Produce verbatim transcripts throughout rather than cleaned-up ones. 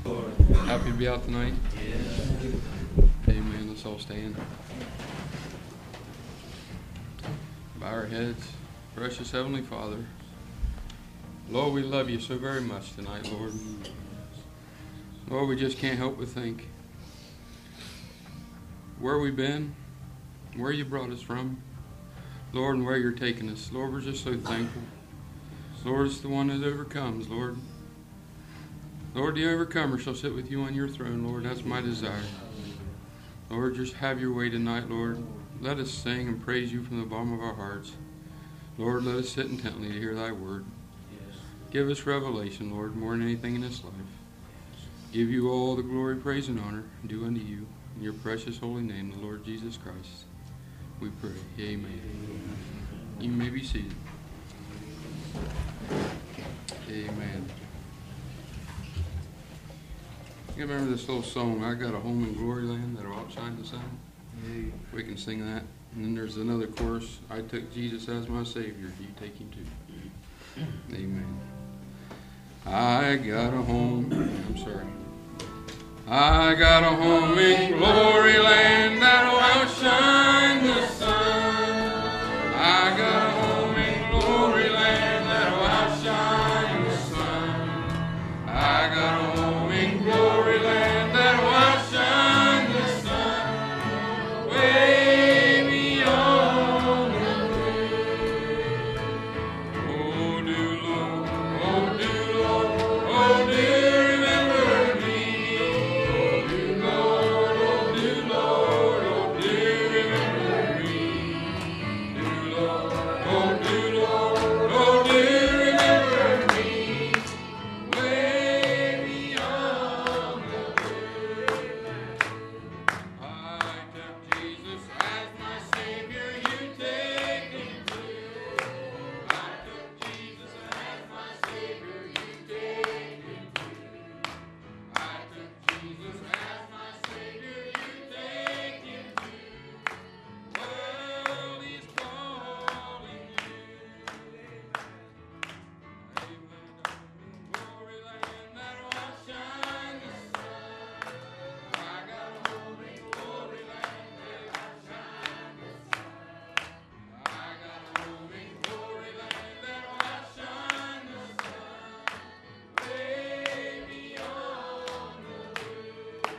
Happy to be out tonight? Amen. Let's all stand. Bow our heads. Precious Heavenly Father, Lord, we love you so very much tonight, Lord. Lord, we just can't help but think where we've been, where you brought us from, Lord, and where you're taking us. Lord, we're just so thankful. Lord, it's the one that overcomes, Lord. Lord, the overcomer shall sit with you on your throne, Lord. That's my desire. Lord, just have your way tonight, Lord. Let us sing and praise you from the bottom of our hearts. Lord, let us sit intently to hear thy word. Give us revelation, Lord, more than anything in this life. Give you all the glory, praise, and honor, and do unto you, in your precious holy name, the Lord Jesus Christ, we pray. Amen. You may be seated. Amen. You remember this little song, I Got a Home in Glory Land, that will outshine the sun? Yeah. We can sing that. And then there's another chorus, I took Jesus as my Savior, do you take him too? Amen. I got a home, I'm sorry. I got a home in glory land that'll outshine the sun. I got a home in glory land that'll outshine the sun. I got a home in glory land that'll outshine the sun. Way beyond the grave. Oh, do Lord, oh, do Lord, oh, do remember me. Oh, do Lord, oh, do Lord, oh, do remember me. Do Lord, oh, do Lord, oh, do remember me. Way beyond the grave. I took Jesus as my Savior, you take him too. I took Jesus as my Savior, you take him too. I took Jesus as my Savior, you take him too. World is calling you. Amen. Glory land that'll outshine the sun. I got a home in glory land that'll outshine the sun. I got a home in glory land that'll outshine the sun. Way beyond the blue.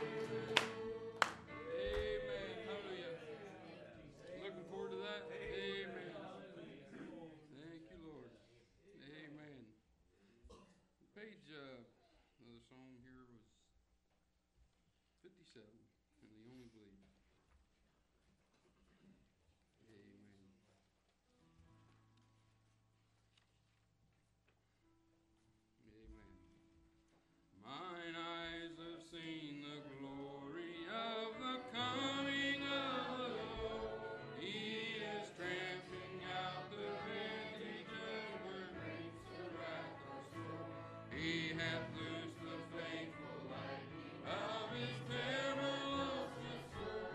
Amen. Hallelujah. Looking forward to that. Amen. Thank you, Lord. Amen. The page uh, of the song here was fifty-seven, and the only believe. Amen. Amen. Mine eyes have seen the glory of the coming of the Lord. He is tramping out the vintages where grapes of wrath are stored. He hath loosed the faithful light of his terrible sword.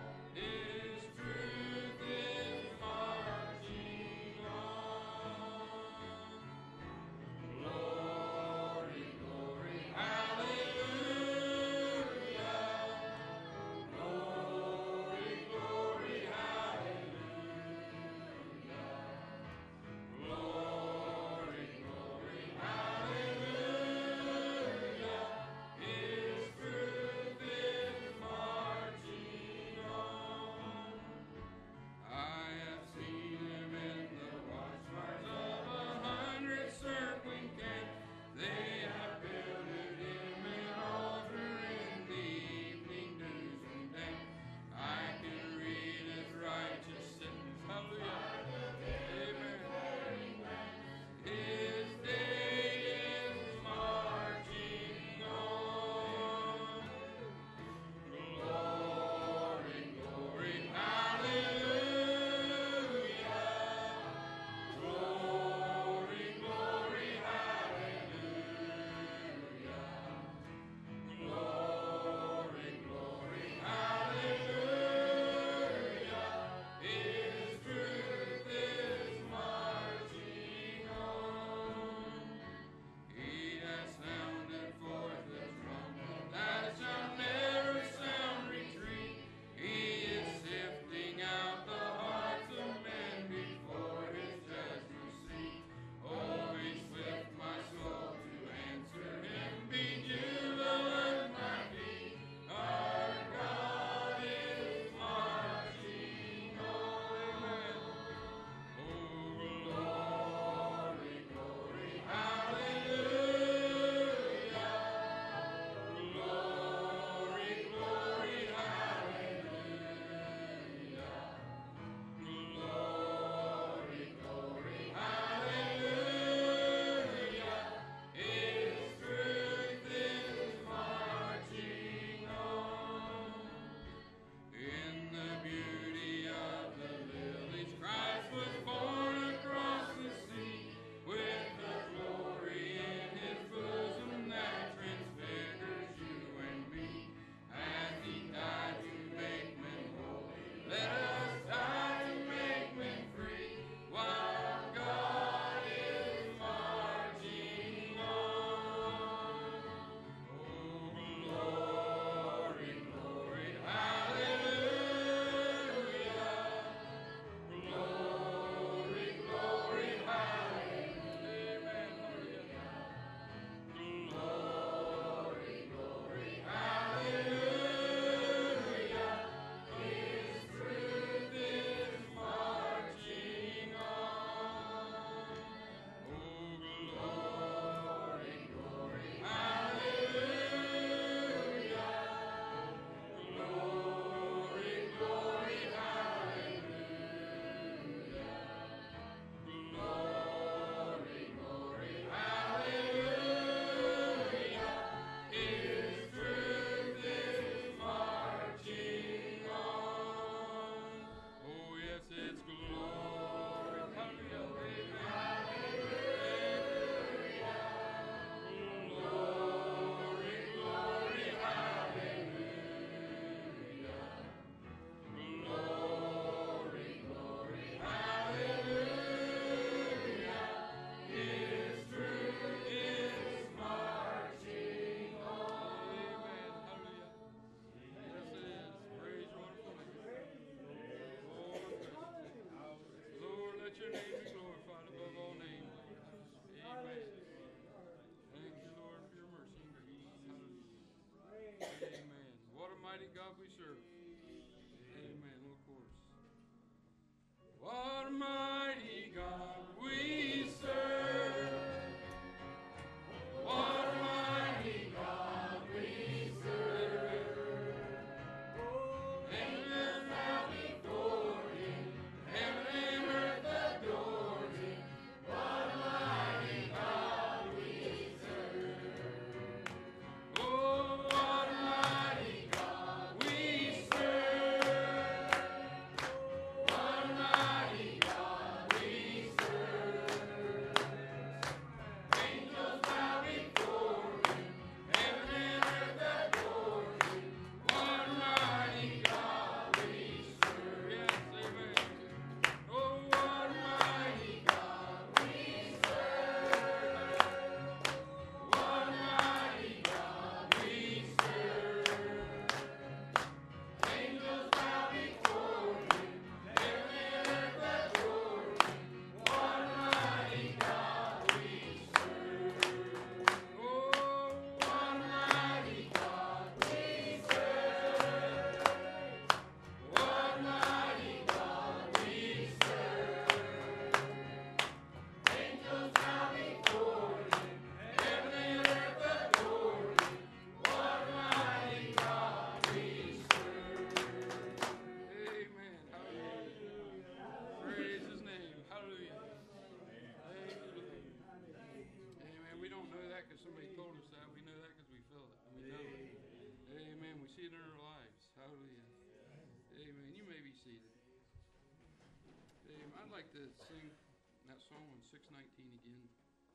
see it in our lives. Hallelujah. Amen. You may be seated. Amen. I'd like to sing that song on six nineteen again.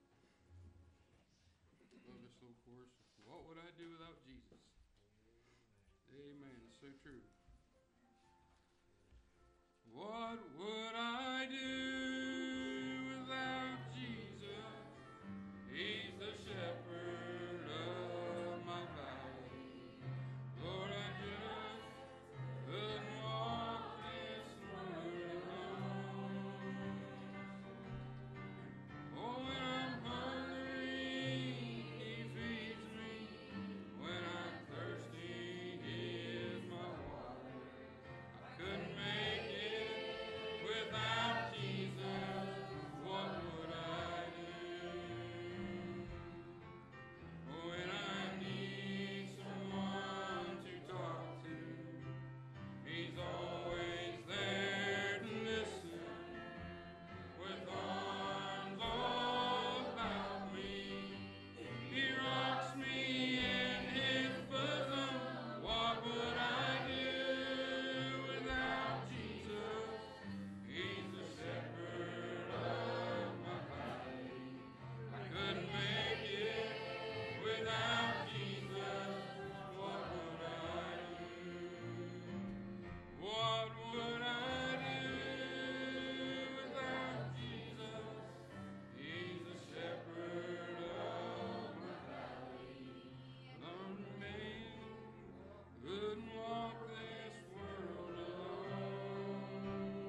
Love this little chorus. What would I do without Jesus? Amen. It's so true. What would I do without Jesus? He's the shepherd of my valley. Lord, I just couldn't walk this road alone. Oh, when I'm hungry, He feeds me. When I'm thirsty, He is my water. I couldn't make it without Jesus. What would I do? When I need someone to talk to, He's always there to listen, with arms all about me. He rocks me in His bosom. What would I do without Jesus? He's the shepherd of my valley. I couldn't make it without Jesus. What would I do? What would I do without Jesus? He's the shepherd of my valley. Lone man couldn't walk this world alone.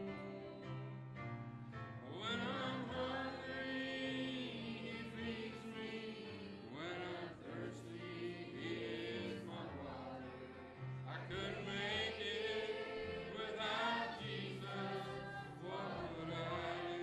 When I'm hungry, He feeds me. When I'm thirsty, He is my water. I couldn't make it without Jesus. What would I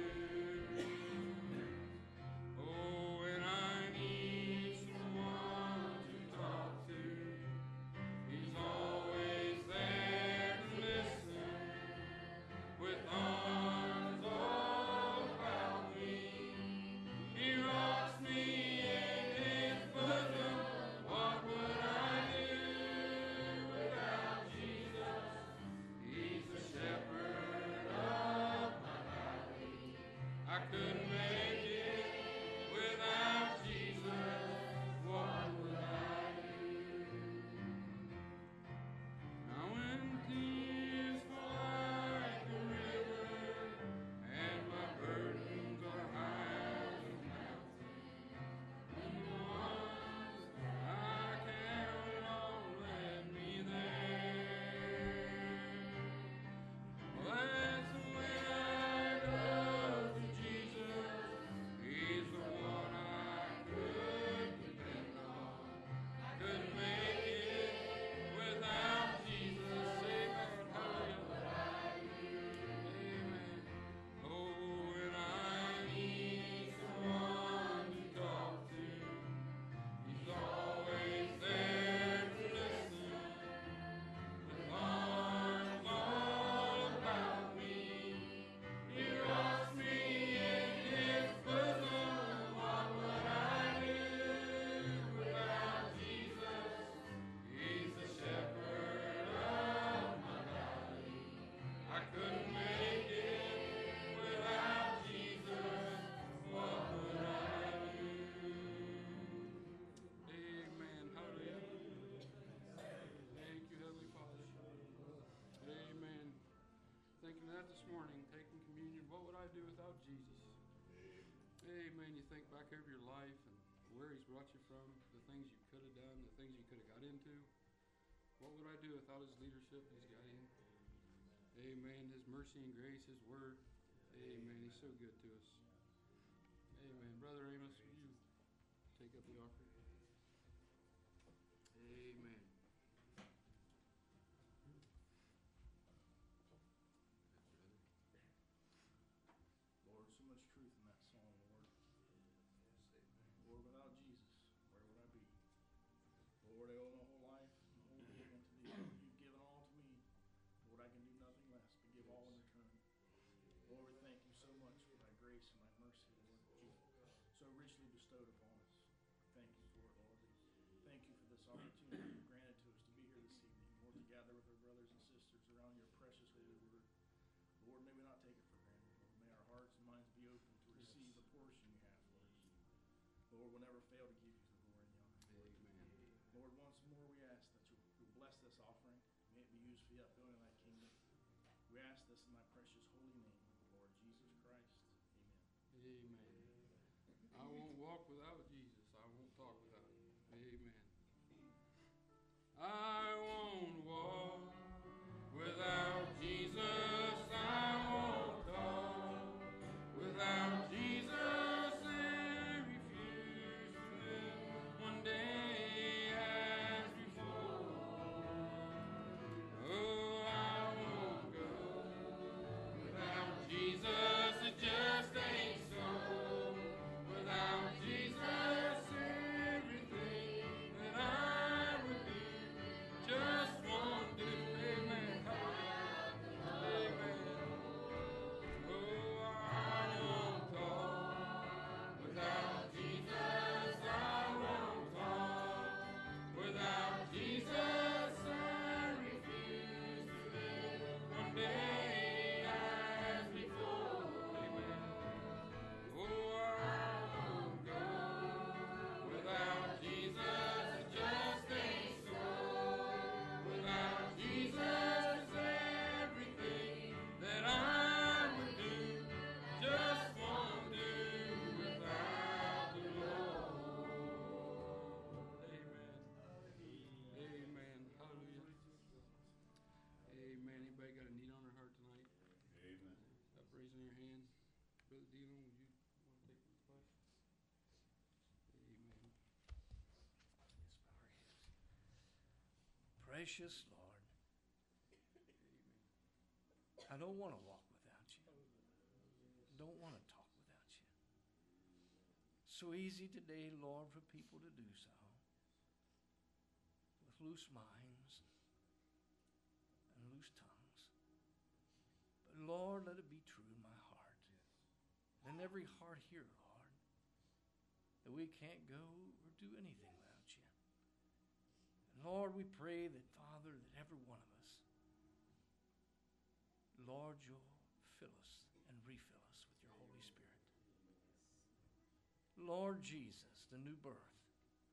do? Oh, when I need someone to talk to, He's always there to listen, with arms all about me. He rocks me in His bosom. What would I do without Jesus? He's the shepherd of my valley. I couldn't make it without Jesus. What would I do? Now when tears fall like a river, and my burdens are high as a mountain, and the ones I carry on led me there. Well, that's when I go to Jesus. He's the one I could depend on. I couldn't make it without Jesus. Amen. Hallelujah. Amen. Oh, when I need someone to talk to, He's always there to listen, with arms all about me. He rocks me in His bosom. What would I do without Jesus? He's the shepherd of my valley. I couldn't make it without Jesus. What would I do? Amen. Hallelujah. Thank you, Heavenly Father. Amen. Thinking of that this morning, taking communion, what would I do without Jesus? Amen. You think back over your life and where He's brought you from, the things you could have done, the things you could have got into. What would I do without His leadership He's got in? Amen. His mercy and grace, His word. Amen. He's so good to us. Amen. Brother Amos, would you take up the offering? Amen. Lord, so much truth in that song, Lord. Lord, without Jesus, where would I be? Lord, I owe my whole life and whole being unto Thee. You've given all to me. Lord, I can do nothing less but give all in return. Lord, we thank You so much for Thy grace and Thy mercy, Lord, that You've so richly bestowed upon us. Thank You for it, Lord. Thank You for this opportunity You granted to us to be here this evening. Lord, may we not take it for granted. Lord, may our hearts and minds be open to receive the portion you have for us. Lord, we'll never fail to give you the glory and the honor. Amen. Lord, once more we ask that you'll, you'll bless this offering. May it be used for the upbuilding of thy kingdom. We ask this in thy precious holy name, Lord Jesus Christ. Amen. Amen. I won't walk without Jesus. I won't talk without him. Amen. I won't walk without Jesus. I won't talk without Jesus. And refuse to live one day as before. Oh, I won't go without Jesus. It just ain't so. Without Jesus, everything that I would do just won't do. Amen. Amen. Oh, I won't talk without Jesus. I won't talk without Jesus. I refuse to live one day as before. Amen. Oh, I won't go without Jesus. It just ain't so. Without Jesus, everything that I would do just won't do without the Lord. Amen. Amen. Hallelujah. Amen. Anybody got a need on their heart tonight? Amen. Stop raising your hand. Brother Dillon, would you want to take this question? Amen. Yes, bow our heads. Precious Lord, Amen. I don't want to walk without you. Don't want to talk without you. So easy today, Lord, for people to do so. With loose minds and loose tongues. But Lord, let it be true in my heart. And in every heart here, Lord, that we can't go or do anything without you. And Lord, we pray that, Father, that every one of us, Lord, you'll fill us and refill us with your Holy Spirit. Lord Jesus, the new birth.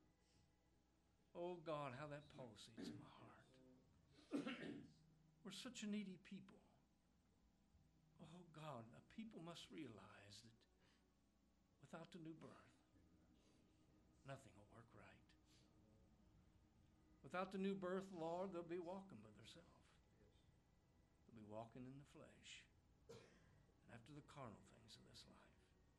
Oh God, how that pulsates in my heart. We're such a needy people. Oh God, a people must realize that without the new birth, nothing will work right. Without the new birth, Lord, they'll be walking by themselves. They'll be walking in the flesh and after the carnal things of this life.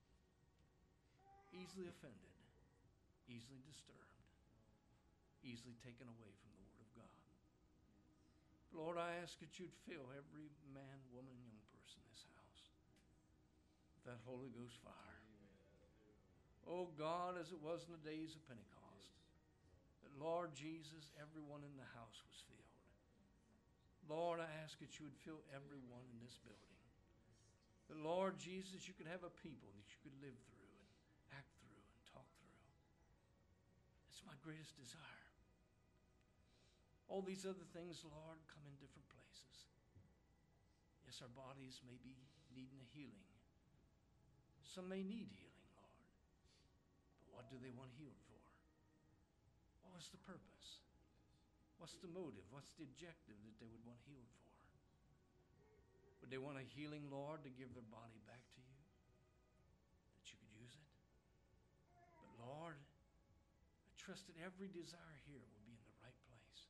Easily offended, easily disturbed, easily taken away from the Word of God. But Lord, I ask that you'd fill every man, woman, young person in this house with that Holy Ghost fire. Oh God, as it was in the days of Pentecost, that Lord Jesus, everyone in the house was filled. Lord, I ask that you would fill everyone in this building. That Lord Jesus, you could have a people that you could live through and act through and talk through. It's my greatest desire. All these other things, Lord, come in different places. Yes, our bodies may be needing a healing. Some may need healing, Lord. But what do they want healed for? What was the purpose? What's the motive? What's the objective that they would want healed for? Would they want a healing, Lord, to give their body back to you? That you could use it? But Lord, I trust that every desire here will be in the right place.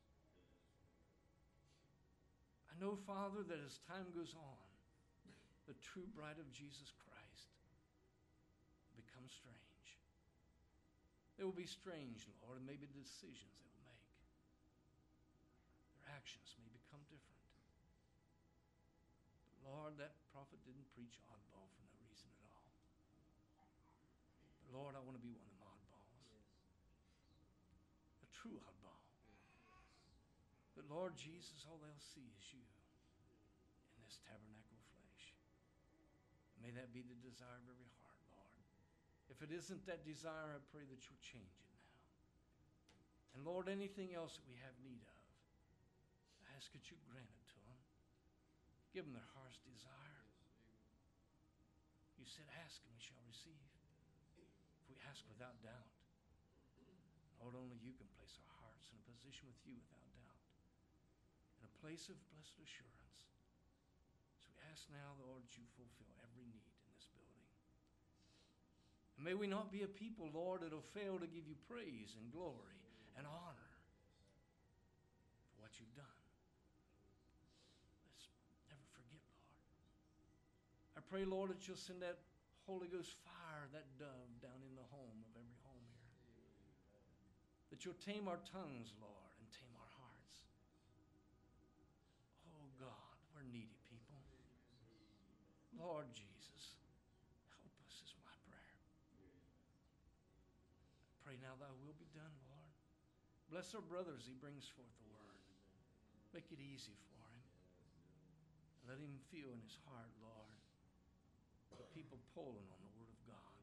I know, Father, that as time goes on, the true bride of Jesus Christ will become strange. They will be strange, Lord, and maybe the decisions they will make. Their actions may become different. But Lord, that prophet didn't preach oddball for no reason at all. But Lord, I want to be one of them oddballs. A true oddball. But Lord Jesus, all they'll see is you in this tabernacle flesh. And may that be the desire of every heart, Lord. If it isn't that desire, I pray that you'll change it now. And Lord, anything else that we have need of, I ask that you grant it to them. Give them their heart's desire. You said, ask and we shall receive. If we ask without doubt. Lord, only you can place our hearts in a position with you without doubt. In a place of blessed assurance. So we ask now, Lord, that you fulfill every need in this building. And may we not be a people, Lord, that will fail to give you praise and glory and honor for what you've done. Let's never forget, Lord. I pray, Lord, that you'll send that Holy Ghost fire, that dove, down in the home of every home here. That you'll tame our tongues, Lord, and tame our hearts. Oh, God, we're needy people. Lord Jesus, help us is my prayer. I pray now thy will be done, Lord. Bless our brother as he brings forth the word. Make it easy for him. And let him feel in his heart, Lord, the people pulling on the word of God.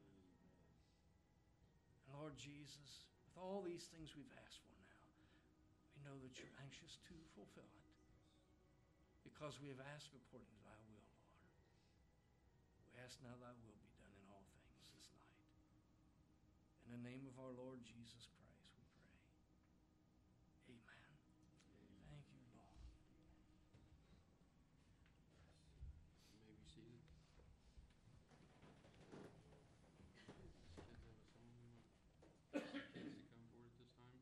And Lord Jesus, with all these things we've asked for now, we know that you're anxious to fulfill it because we have asked according to thy will, Lord. We ask now thy will be done in all things this night. In the name of our Lord Jesus Christ, we pray. Amen. Thank you, Lord. You may be seated. Kids have a song you want kids to come forward at this time?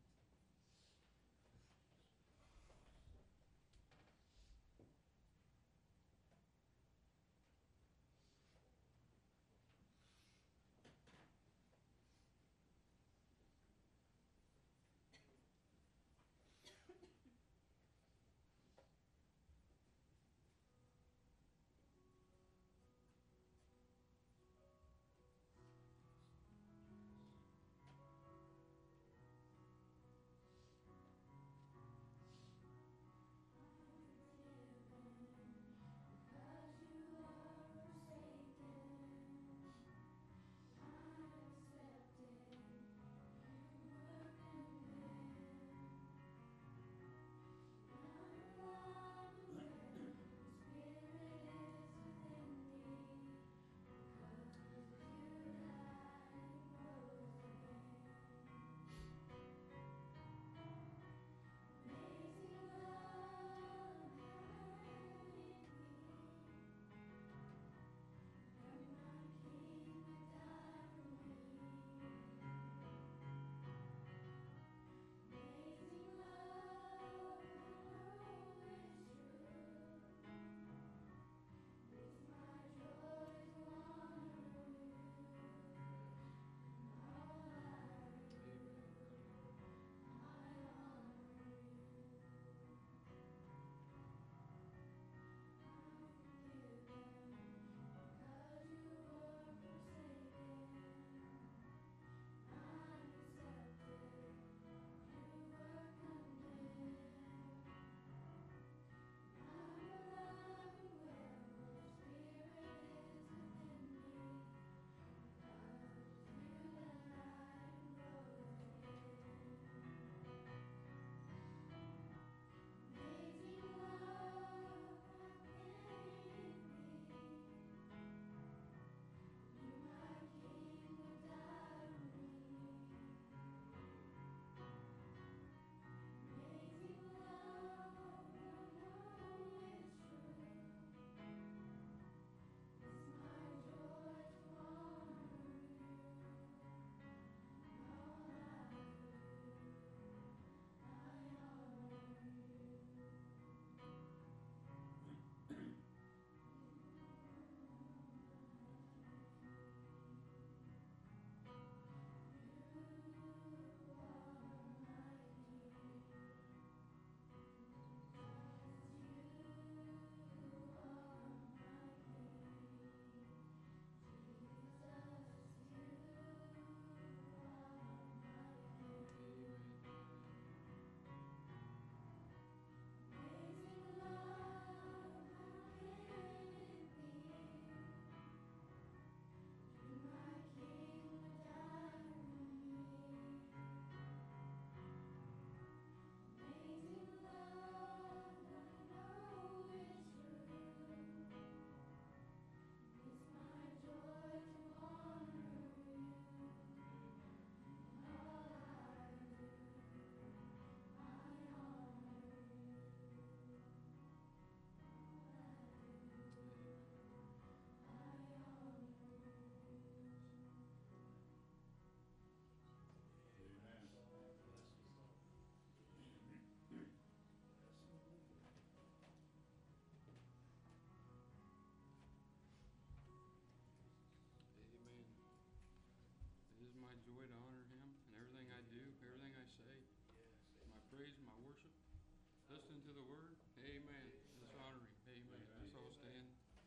listening to the word. Amen. Let's honor him. Amen. Let's all stand.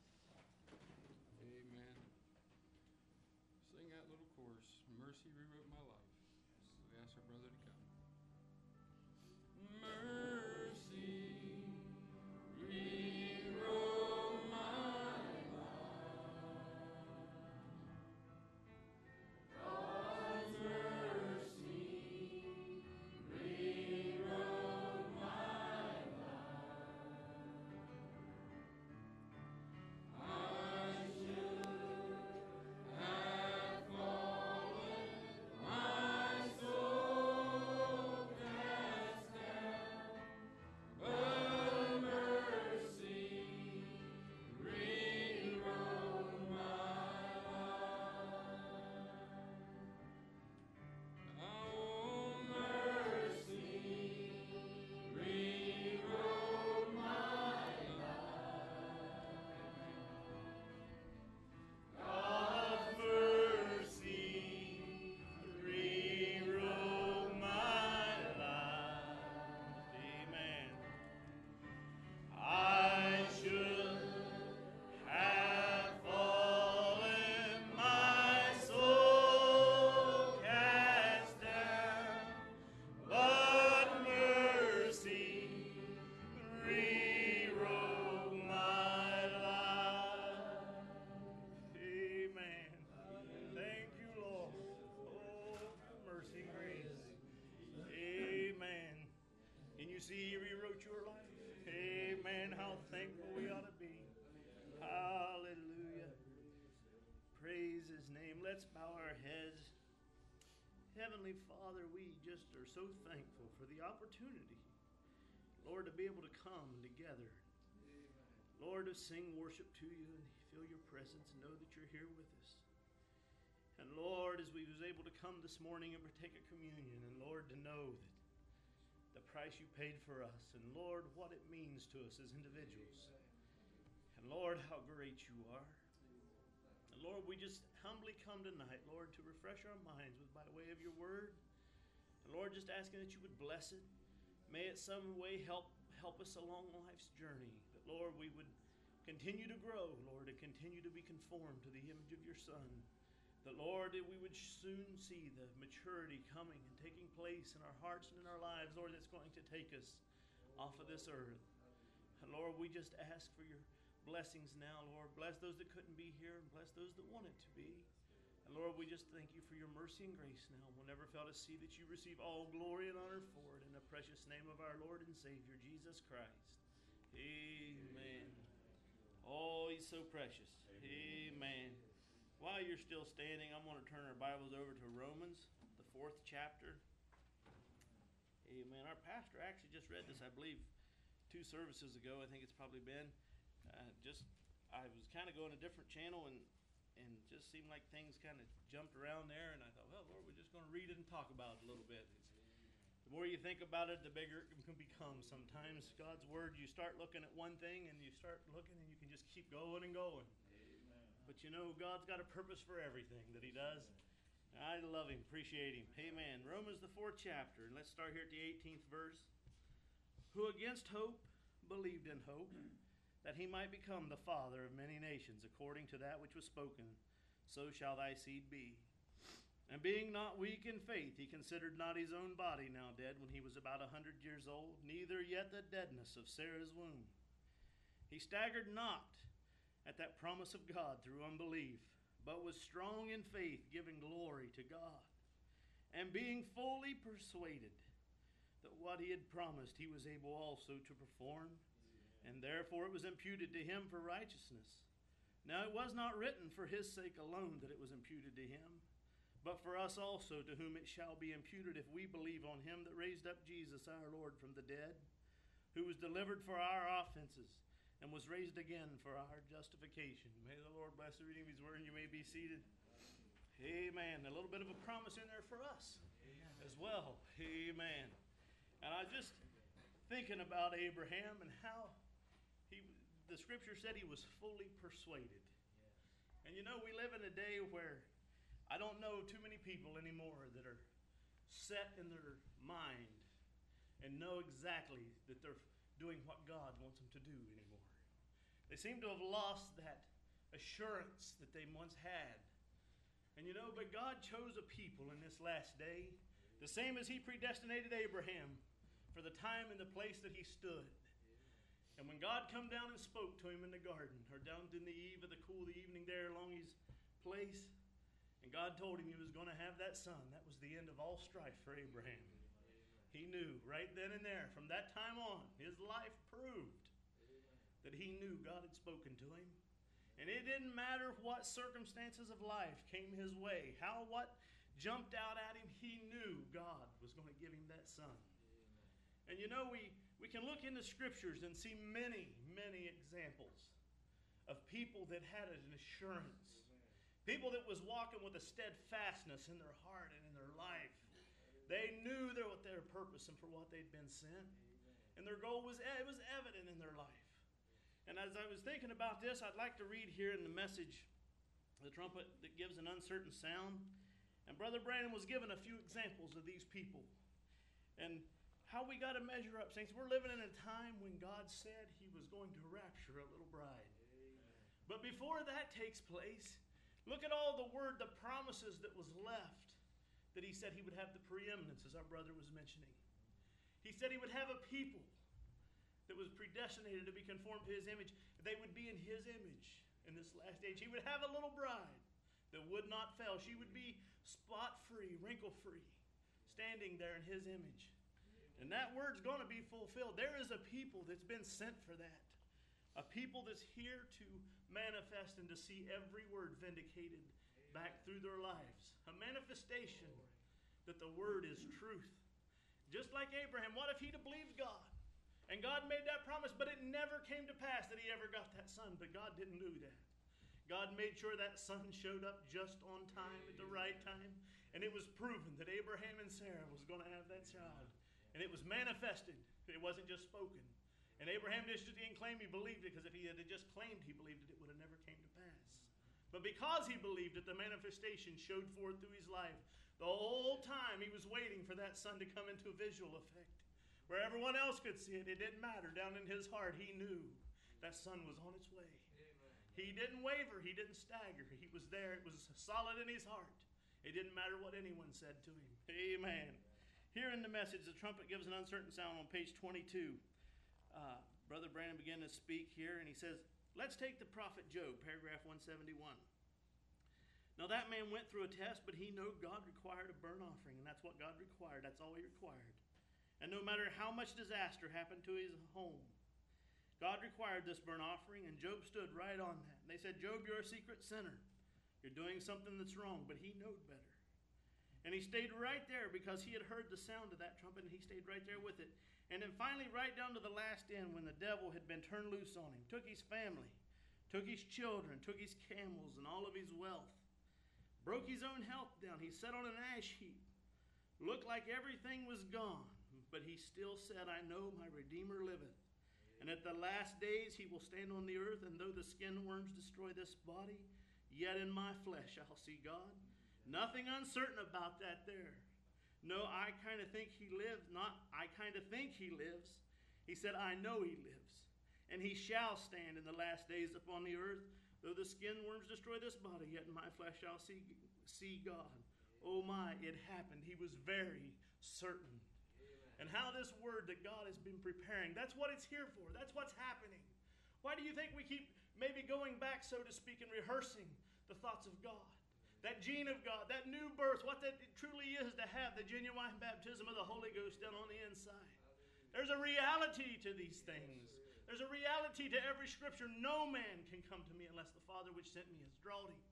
Amen. Sing that little chorus. Mercy rewrote my life. We ask our brother to come. Mercy rewrote my life. God's mercy rewrote my life. I should have fallen, my soul cast down, but mercy rewrote my life. Oh, mercy rewrote my life. God's mercy rewrote my life. Amen. I should have fallen, my soul cast down, but mercy rewrote my life. Amen. Thank you, Lord. Oh, mercy and grace. Amen. Can you see he rewrote your life? Amen. How thankful we ought to be. Hallelujah. Praise his name. Let's bow our heads. Heavenly Father, we just are so thankful for the opportunity, Lord, to be able to come together. Lord, to sing worship to you and feel your presence and know that you're here with us. And Lord, as we was able to come this morning and partake of communion, and Lord, to know that the price you paid for us, and Lord, what it means to us as individuals. And Lord, how great you are. And Lord, we just humbly come tonight, Lord, to refresh our minds with by way of your word. And Lord, just asking that you would bless it. May it some way help help us along life's journey. That Lord, we would continue to grow, Lord, and continue to be conformed to the image of your Son. That Lord, that we would soon see the maturity coming and taking place in our hearts and in our lives, Lord, that's going to take us off of this earth. And Lord, we just ask for your blessings now, Lord. Bless those that couldn't be here and bless those that wanted to be. And Lord, we just thank you for your mercy and grace now. We'll never fail to see that you receive all glory and honor for it in the precious name of our Lord and Savior, Jesus Christ. Amen. Oh, he's so precious. Amen. While you're still standing, I'm going to turn our Bibles over to Romans, the fourth chapter. Amen. Our pastor actually just read this, I believe, two services ago. I think it's probably been. Uh, just, I was kind of going a different channel and and just seemed like things kind of jumped around there. And I thought, well, Lord, we're just going to read it and talk about it a little bit. The more you think about it, the bigger it can become. Sometimes God's word, you start looking at one thing and you start looking and you can just keep going and going. But you know, God's got a purpose for everything that he does. And I love him, appreciate him. Amen. Romans, the fourth chapter. And let's start here at the eighteenth verse. Who against hope believed in hope, that he might become the father of many nations, according to that which was spoken, so shall thy seed be. And being not weak in faith, he considered not his own body now dead when he was about a hundred years old, neither yet the deadness of Sarah's womb. He staggered not at that promise of God through unbelief, but was strong in faith, giving glory to God, and being fully persuaded that what he had promised he was able also to perform, and therefore it was imputed to him for righteousness. Now it was not written for his sake alone that it was imputed to him, but for us also, to whom it shall be imputed if we believe on him that raised up Jesus our Lord from the dead, who was delivered for our offenses, and was raised again for our justification. May the Lord bless the reading of his word, and you may be seated. Amen. A little bit of a promise in there for us as well. Amen. And I was just thinking about Abraham and how he, the scripture said he was fully persuaded. And you know, we live in a day where I don't know too many people anymore that are set in their mind and know exactly that they're doing what God wants them to do anymore. They seem to have lost that assurance that they once had. And you know, but God chose a people in this last day, the same as he predestinated Abraham for the time and the place that he stood. And when God come down and spoke to him in the garden, or down in the eve of the cool of the evening there along his place, and God told him he was going to have that son, that was the end of all strife for Abraham. He knew right then and there, from that time on, his life proved that he knew God had spoken to him. And it didn't matter what circumstances of life came his way, how what jumped out at him, he knew God was going to give him that son. And you know, we, we can look in the scriptures and see many, many examples of people that had an assurance. People that was walking with a steadfastness in their heart and in their life. They knew their, what their purpose and for what they'd been sent. And their goal was, it was evident in their life. And as I was thinking about this, I'd like to read here in the message, the trumpet that gives an uncertain sound. And Brother Brandon was given a few examples of these people. And how we got to measure up, saints. We're living in a time when God said he was going to rapture a little bride. Amen. But before that takes place, look at all the word, the promises that was left, that he said he would have the preeminence, as our brother was mentioning. He said he would have a people that was predestinated to be conformed to his image. They would be in his image in this last age. He would have a little bride that would not fail. She would be spot-free, wrinkle-free, standing there in his image. And that word's going to be fulfilled. There is a people that's been sent for that. A people that's here to manifest and to see every word vindicated back through their lives. A manifestation that the word is truth. Just like Abraham, what if he'd have believed God? And God made that promise, but it never came to pass that he ever got that son. But God didn't do that. God made sure that son showed up just on time at the right time. And it was proven that Abraham and Sarah was going to have that child. And it was manifested. It wasn't just spoken. And Abraham just didn't claim he believed it, because if he had just claimed he believed it, it would have never came to pass. But because he believed it, the manifestation showed forth through his life. The whole time he was waiting for that son to come into a visual effect. Where everyone else could see it, it didn't matter. Down in his heart, he knew that son was on its way. Amen. He didn't waver. He didn't stagger. He was there. It was solid in his heart. It didn't matter what anyone said to him. Amen. Here in the message, the trumpet gives an uncertain sound on page twenty-two. Uh, Brother Brandon began to speak here, and he says, let's take the prophet Job, paragraph one seventy-one. Now that man went through a test, but he knew God required a burnt offering, and that's what God required. That's all he required. And no matter how much disaster happened to his home, God required this burnt offering, and Job stood right on that. And they said, Job, you're a secret sinner. You're doing something that's wrong, but he knew better. And he stayed right there because he had heard the sound of that trumpet, and he stayed right there with it. And then finally, right down to the last end, when the devil had been turned loose on him, took his family, took his children, took his camels and all of his wealth, broke his own health down. He sat on an ash heap, looked like everything was gone, but he still said, I know my Redeemer liveth. And at the last days he will stand on the earth, and though the skin worms destroy this body, yet in my flesh I'll see God. Nothing uncertain about that there. No, I kind of think he lives. Not, I kind of think he lives. He said, I know he lives. And he shall stand in the last days upon the earth. Though the skin worms destroy this body, yet in my flesh I'll see, see God. Oh my, it happened. He was very certain. Amen. And how this word that God has been preparing, that's what it's here for. That's what's happening. Why do you think we keep maybe going back, so to speak, and rehearsing the thoughts of God? That gene of God, that new birth, what that it truly is to have the genuine baptism of the Holy Ghost down on the inside. There's a reality to these things. There's a reality to every scripture. No man can come to me unless the Father which sent me has drawn him.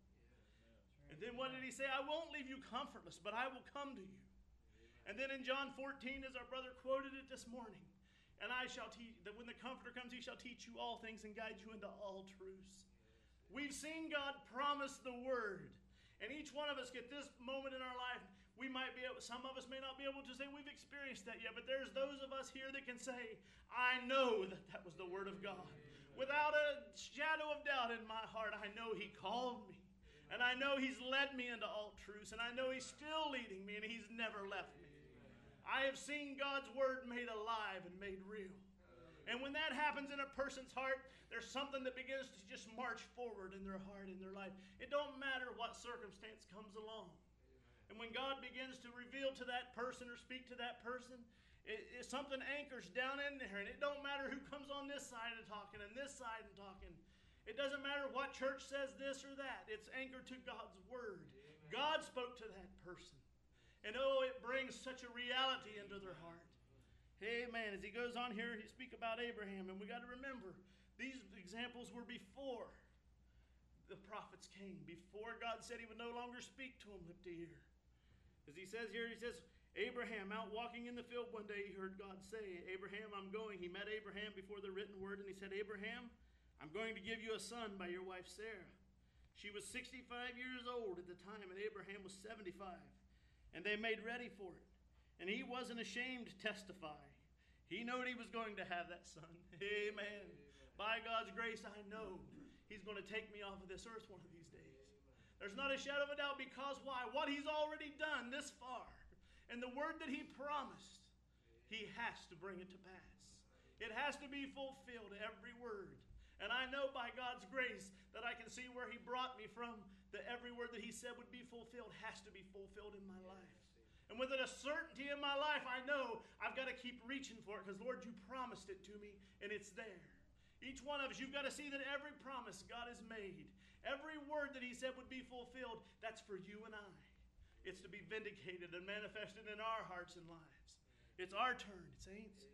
And then what did he say? I won't leave you comfortless, but I will come to you. And then in John fourteen, as our brother quoted it this morning, and I shall teach, that when the Comforter comes, he shall teach you all things and guide you into all truths. We've seen God promise the word. And each one of us get this moment in our life, we might be able, some of us may not be able to say we've experienced that yet, but there's those of us here that can say, I know that that was the word of God. Without a shadow of doubt in my heart, I know he called me. And I know he's led me into all truths. And I know he's still leading me, and he's never left me. I have seen God's word made alive and made real. And when that happens in a person's heart, there's something that begins to just march forward in their heart, in their life. It don't matter what circumstance comes along. And when God begins to reveal to that person or speak to that person, it, it, something anchors down in there. And it don't matter who comes on this side and talking and this side and talking. It doesn't matter what church says this or that. It's anchored to God's word. Amen. God spoke to that person. And oh, it brings such a reality into their heart. Amen. As he goes on here, he speaks about Abraham. And we got to remember, these examples were before the prophets came. Before God said he would no longer speak to him lip to ear. As he says here, he says, Abraham, out walking in the field one day, he heard God say, Abraham, I'm going. He met Abraham before the written word, and he said, Abraham, I'm going to give you a son by your wife Sarah. She was sixty-five years old at the time, and Abraham was seventy-five. And they made ready for it. And he wasn't ashamed to testify. He knew he was going to have that son. Amen. Amen. By God's grace, I know he's going to take me off of this earth one of these days. There's not a shadow of a doubt, because why? What he's already done this far, and the word that he promised, he has to bring it to pass. It has to be fulfilled, every word. And I know by God's grace that I can see where he brought me from, that every word that he said would be fulfilled has to be fulfilled in my life. And with a certainty in my life, I know I've got to keep reaching for it, because Lord, you promised it to me, and it's there. Each one of us, you've got to see that every promise God has made, every word that he said would be fulfilled, that's for you and I. It's to be vindicated and manifested in our hearts and lives. It's our turn, saints.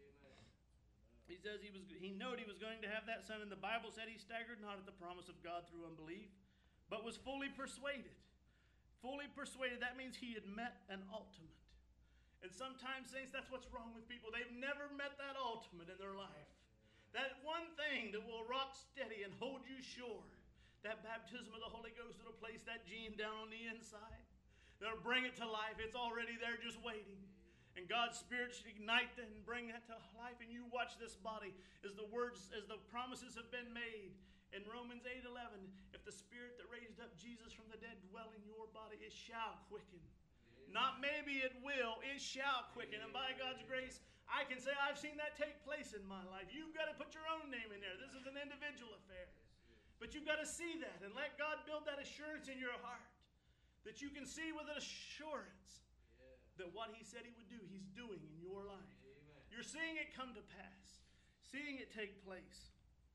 He says he was. He knew he was going to have that son, and the Bible said he staggered not at the promise of God through unbelief, but was fully persuaded. Fully persuaded, that means he had met an ultimate. And sometimes, saints, that's what's wrong with people. They've never met that ultimate in their life. That one thing that will rock steady and hold you sure. That baptism of the Holy Ghost that'll place that gene down on the inside. That'll bring it to life. It's already there just waiting. And God's Spirit should ignite that and bring that to life. And you watch this body as the words, as the promises have been made. In Romans eight eleven, if the Spirit that raised up Jesus from the dead dwell in your body, it shall quicken. Amen. Not maybe it will, it shall quicken. Amen. And by God's grace, I can say I've seen that take place in my life. You've got to put your own name in there. This is an individual affair. But you've got to see that and let God build that assurance in your heart. That you can see with an assurance that what he said he would do, he's doing in your life. Amen. You're seeing it come to pass. Seeing it take place.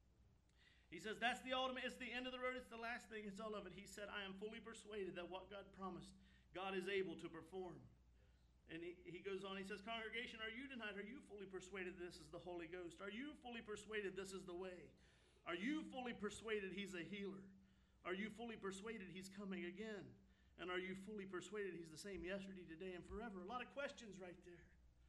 He says that's the ultimate, it's the end of the road, it's the last thing, it's all of it. He said, I am fully persuaded that what God promised, God is able to perform. And he, he goes on, he says, congregation, are you tonight, are you fully persuaded this is the Holy Ghost? Are you fully persuaded this is the way? Are you fully persuaded he's a healer? Are you fully persuaded he's coming again? And are you fully persuaded he's the same yesterday, today, and forever? A lot of questions right there.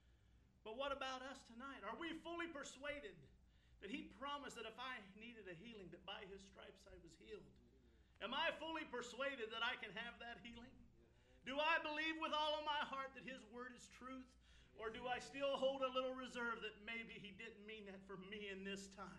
But what about us tonight? Are we fully persuaded that he promised that if I needed a healing, that by his stripes I was healed? Am I fully persuaded that I can have that healing? Do I believe with all of my heart that his word is truth? Or do I still hold a little reserve that maybe he didn't mean that for me in this time?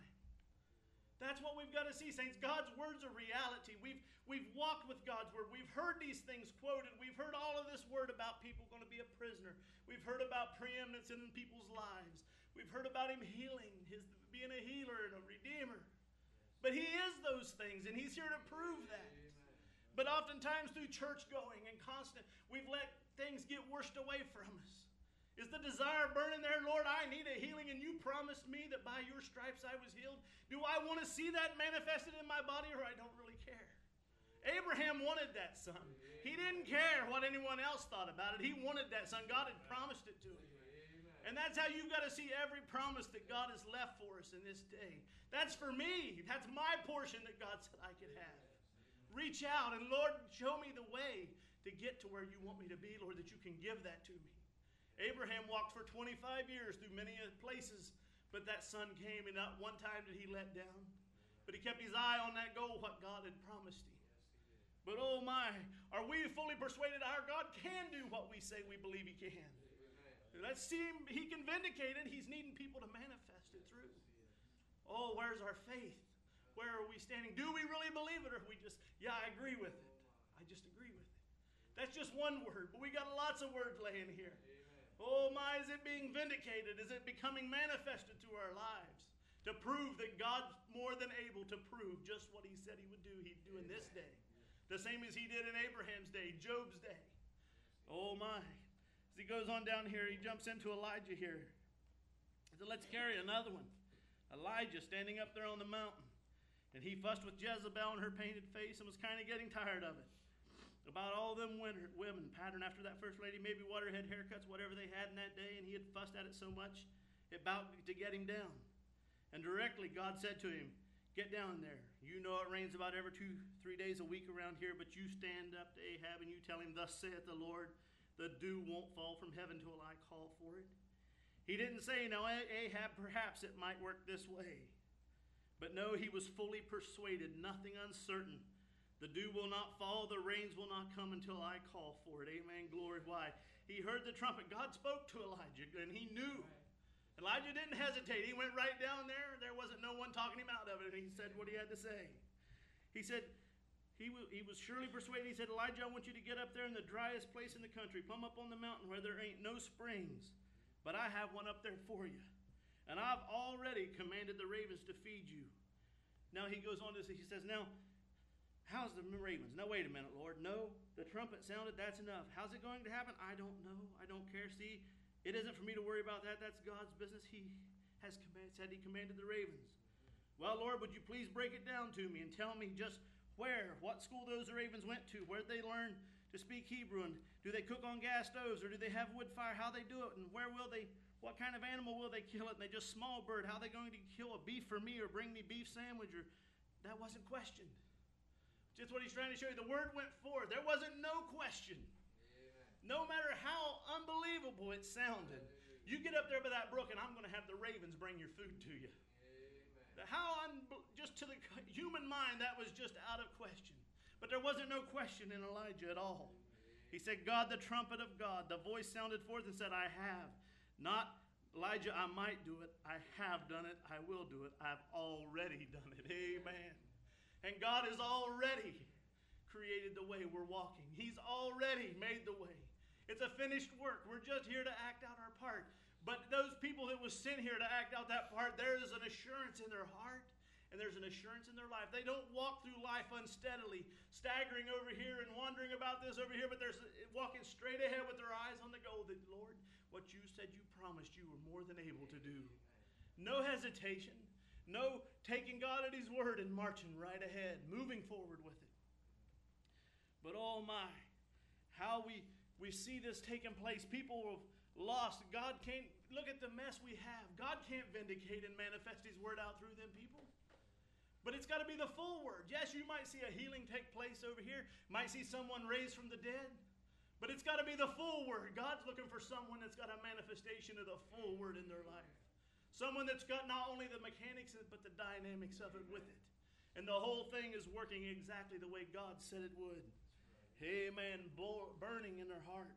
That's what we've got to see, saints. God's word's a reality. We've, we've walked with God's word. We've heard these things quoted. We've heard all of this word about people going to be a prisoner. We've heard about preeminence in people's lives. We've heard about him healing, his being a healer and a redeemer. But he is those things, and he's here to prove that. But oftentimes through church going and constant, we've let things get washed away from us. Is the desire burning there, Lord, I need a healing, and you promised me that by your stripes I was healed? Do I want to see that manifested in my body, or I don't really care? Abraham wanted that son. He didn't care what anyone else thought about it. He wanted that son. God had promised it to him. And that's how you've got to see every promise that God has left for us in this day. That's for me. That's my portion that God said I could have. Reach out and, Lord, show me the way to get to where you want me to be, Lord, that you can give that to me. Abraham walked for twenty-five years through many places, but that son came, and not one time did he let down. But he kept his eye on that goal, what God had promised him. But oh my, are we fully persuaded our God can do what we say we believe he can? Let's see him, he can vindicate it. He's needing people to manifest it through. Oh, where's our faith? Where are we standing? Do we really believe it, or we just, yeah, I agree with it. I just agree with it. That's just one word, but we got lots of words laying here. Oh my, is it being vindicated? Is it becoming manifested through our lives? to prove that God's more than able to prove just what he said he would do, he'd do in this day. The same as he did in Abraham's day, Job's day. Oh my. As he goes on down here, he jumps into Elijah here. He said, let's carry another one. Elijah standing up there on the mountain. And he fussed with Jezebel and her painted face and was kind of getting tired of it. About all them winter, women patterned after that first lady, maybe waterhead haircuts, whatever they had in that day, and he had fussed at it so much, it about to get him down. And directly God said to him, get down there. You know it rains about every two, three days a week around here, but you stand up to Ahab and you tell him, thus saith the Lord, the dew won't fall from heaven till I call for it. He didn't say, now Ahab, perhaps it might work this way. But no, he was fully persuaded, nothing uncertain. The dew will not fall, the rains will not come until I call for it. Amen, glory. Why? He heard the trumpet. God spoke to Elijah, and he knew. Elijah didn't hesitate. He went right down there. There wasn't no one talking him out of it, and he said what he had to say. He said, he, w- he was surely persuaded. He said, Elijah, I want you to get up there in the driest place in the country. Come up on the mountain where there ain't no springs. But I have one up there for you. And I've already commanded the ravens to feed you. Now he goes on to say, he says, now, how's the ravens? Now, wait a minute, Lord. No, the trumpet sounded, that's enough. How's it going to happen? I don't know. I don't care. See, it isn't for me to worry about that. That's God's business. He has command, said he commanded the ravens. Well, Lord, would you please break it down to me and tell me just where, what school those ravens went to, where they learn to speak Hebrew, and do they cook on gas stoves, or do they have wood fire, how they do it, and where will they, what kind of animal will they kill it, and they just small bird, how they going to kill a beef for me, or bring me beef sandwich, or that wasn't questioned. Just what he's trying to show you. The word went forth. There wasn't no question. Amen. No matter how unbelievable it sounded. Hallelujah. You get up there by that brook and I'm going to have the ravens bring your food to you. Amen. How, un- just to the human mind, that was just out of question. But there wasn't no question in Elijah at all. Amen. He said, God, the trumpet of God. The voice sounded forth and said, I have. Not, Elijah, I might do it. I have done it. I will do it. I've already done it. Amen. And God has already created the way we're walking. He's already made the way. It's a finished work. We're just here to act out our part. But those people that was sent here to act out that part, there is an assurance in their heart and there's an assurance in their life. They don't walk through life unsteadily, staggering over here and wondering about this over here, but they're walking straight ahead with their eyes on the goal that, Lord, what you said you promised you were more than able to do. No hesitation. No taking God at his word and marching right ahead, moving forward with it. But oh my, how we, we see this taking place. People have lost. God can't, look at the mess we have. God can't vindicate and manifest his word out through them people. But it's got to be the full word. Yes, you might see a healing take place over here. Might see someone raised from the dead. But it's got to be the full word. God's looking for someone that's got a manifestation of the full word in their life. Someone that's got not only the mechanics, but the dynamics of it with it. And the whole thing is working exactly the way God said it would. Amen. Burning in their heart.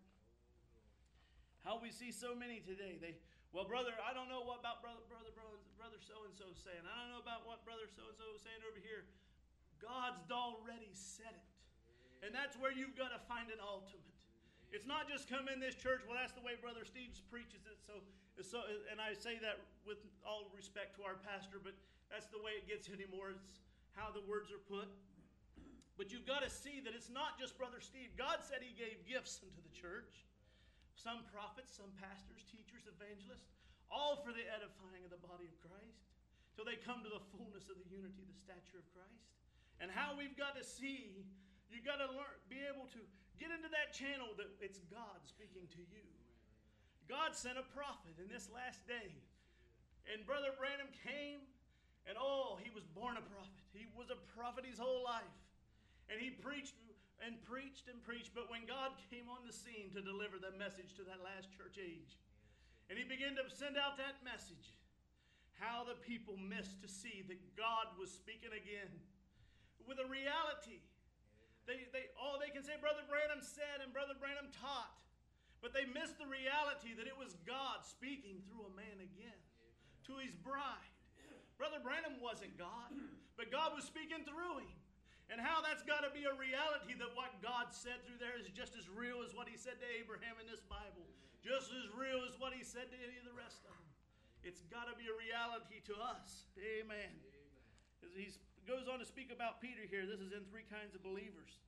How we see so many today. They, well, brother, I don't know what about brother, brother, brother, brother so-and-so saying. I don't know about what brother so-and-so is saying over here. God's already said it. And that's where you've got to find an ultimate. It's not just come in this church, well, that's the way Brother Steve preaches it. So, so, and I say that with all respect to our pastor, but that's the way it gets anymore. It's how the words are put. But you've got to see that it's not just Brother Steve. God said he gave gifts unto the church. Some prophets, some pastors, teachers, evangelists, all for the edifying of the body of Christ, till they come to the fullness of the unity, the stature of Christ. And how we've got to see, you've got to learn, be able to get into that channel that it's God speaking to you. God sent a prophet in this last day. And Brother Branham came, and oh, he was born a prophet. He was a prophet his whole life. And he preached and preached and preached. But when God came on the scene to deliver the message to that last church age, and he began to send out that message, how the people missed to see that God was speaking again with a reality. They, they, all they can say, Brother Branham said and Brother Branham taught. But they missed the reality that it was God speaking through a man again to his bride. Brother Branham wasn't God, but God was speaking through him. And how that's got to be a reality, that what God said through there is just as real as what he said to Abraham in this Bible. Just as real as what he said to any of the rest of them. It's got to be a reality to us. Amen. As he goes on to speak about Peter here, this is in Three Kinds of Believers.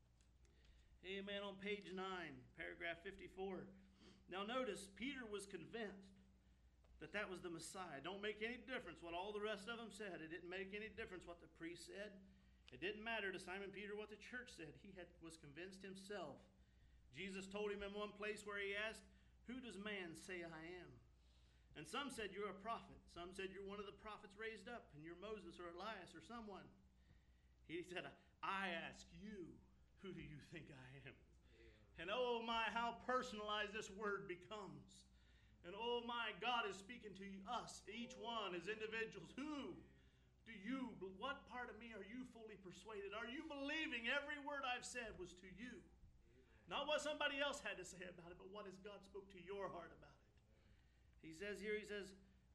Amen. On page nine, paragraph fifty-four. Now notice, Peter was convinced that that was the Messiah. Don't make any difference what all the rest of them said. It didn't make any difference what the priest said. It didn't matter to Simon Peter what the church said. He had, was convinced himself. Jesus told him in one place where he asked, "Who does man say I am?" And some said, "You're a prophet." Some said, "You're one of the prophets raised up, and you're Moses or Elias or someone." He said, "I ask you, who do you think I am?" And oh my, how personalized this word becomes. And oh my, God is speaking to us, each one as individuals. Who do you, what part of me are you fully persuaded? Are you believing every word I've said was to you? Not what somebody else had to say about it, but what has God spoke to your heart about it? He says here, he says,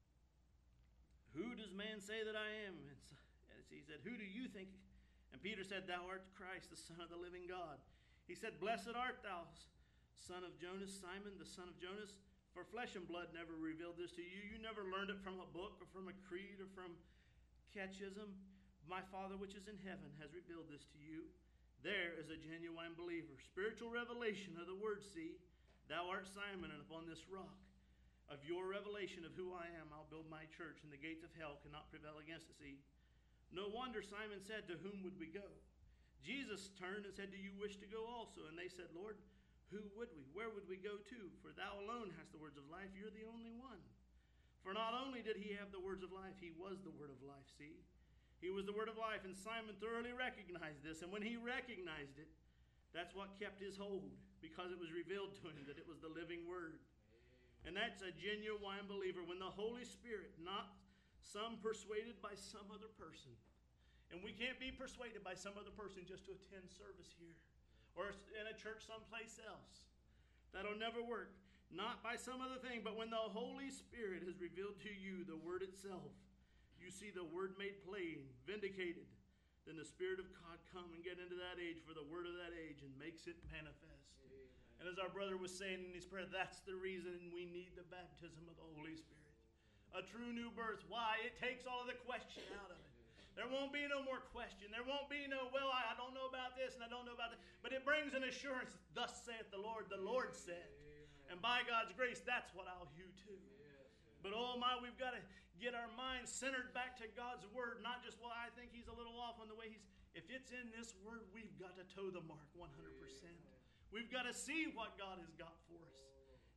"Who does man say that I am?" And he said, "Who do you think?" And Peter said, "Thou art Christ, the Son of the living God." He said, "Blessed art thou, son of Jonas, Simon, the son of Jonas, for flesh and blood never revealed this to you. You never learned it from a book or from a creed or from catechism. My Father which is in heaven has revealed this to you." There is a genuine believer. Spiritual revelation of the word, see. "Thou art Simon, and upon this rock of your revelation of who I am, I'll build my church, and the gates of hell cannot prevail against it." See, no wonder Simon said, "To whom would we go?" Jesus turned and said, "Do you wish to go also?" And they said, "Lord, who would we? Where would we go to? For thou alone hast the words of life. You're the only one." For not only did he have the words of life, he was the word of life, see. He was the word of life, and Simon thoroughly recognized this. And when he recognized it, that's what kept his hold, because it was revealed to him that it was the living word. And that's a genuine believer, when the Holy Spirit, not some persuaded by some other person. And we can't be persuaded by some other person just to attend service here or in a church someplace else. That'll never work. Not by some other thing, but when the Holy Spirit has revealed to you the word itself, you see the word made plain, vindicated, then the Spirit of God come and get into that age for the word of that age and makes it manifest. Amen. And as our brother was saying in his prayer, that's the reason we need the baptism of the Holy Spirit. A true new birth. Why? It takes all of the question out of it. There won't be no more question. There won't be no, well, I, I don't know about this and I don't know about that. But it brings an assurance, "Thus saith the Lord," the Lord said. Amen. And by God's grace, that's what I'll hew too. Yes. But oh my, we've got to get our minds centered back to God's word. Not just, well, I think he's a little off on the way he's. If it's in this word, we've got to toe the mark one hundred percent. Amen. We've got to see what God has got for us.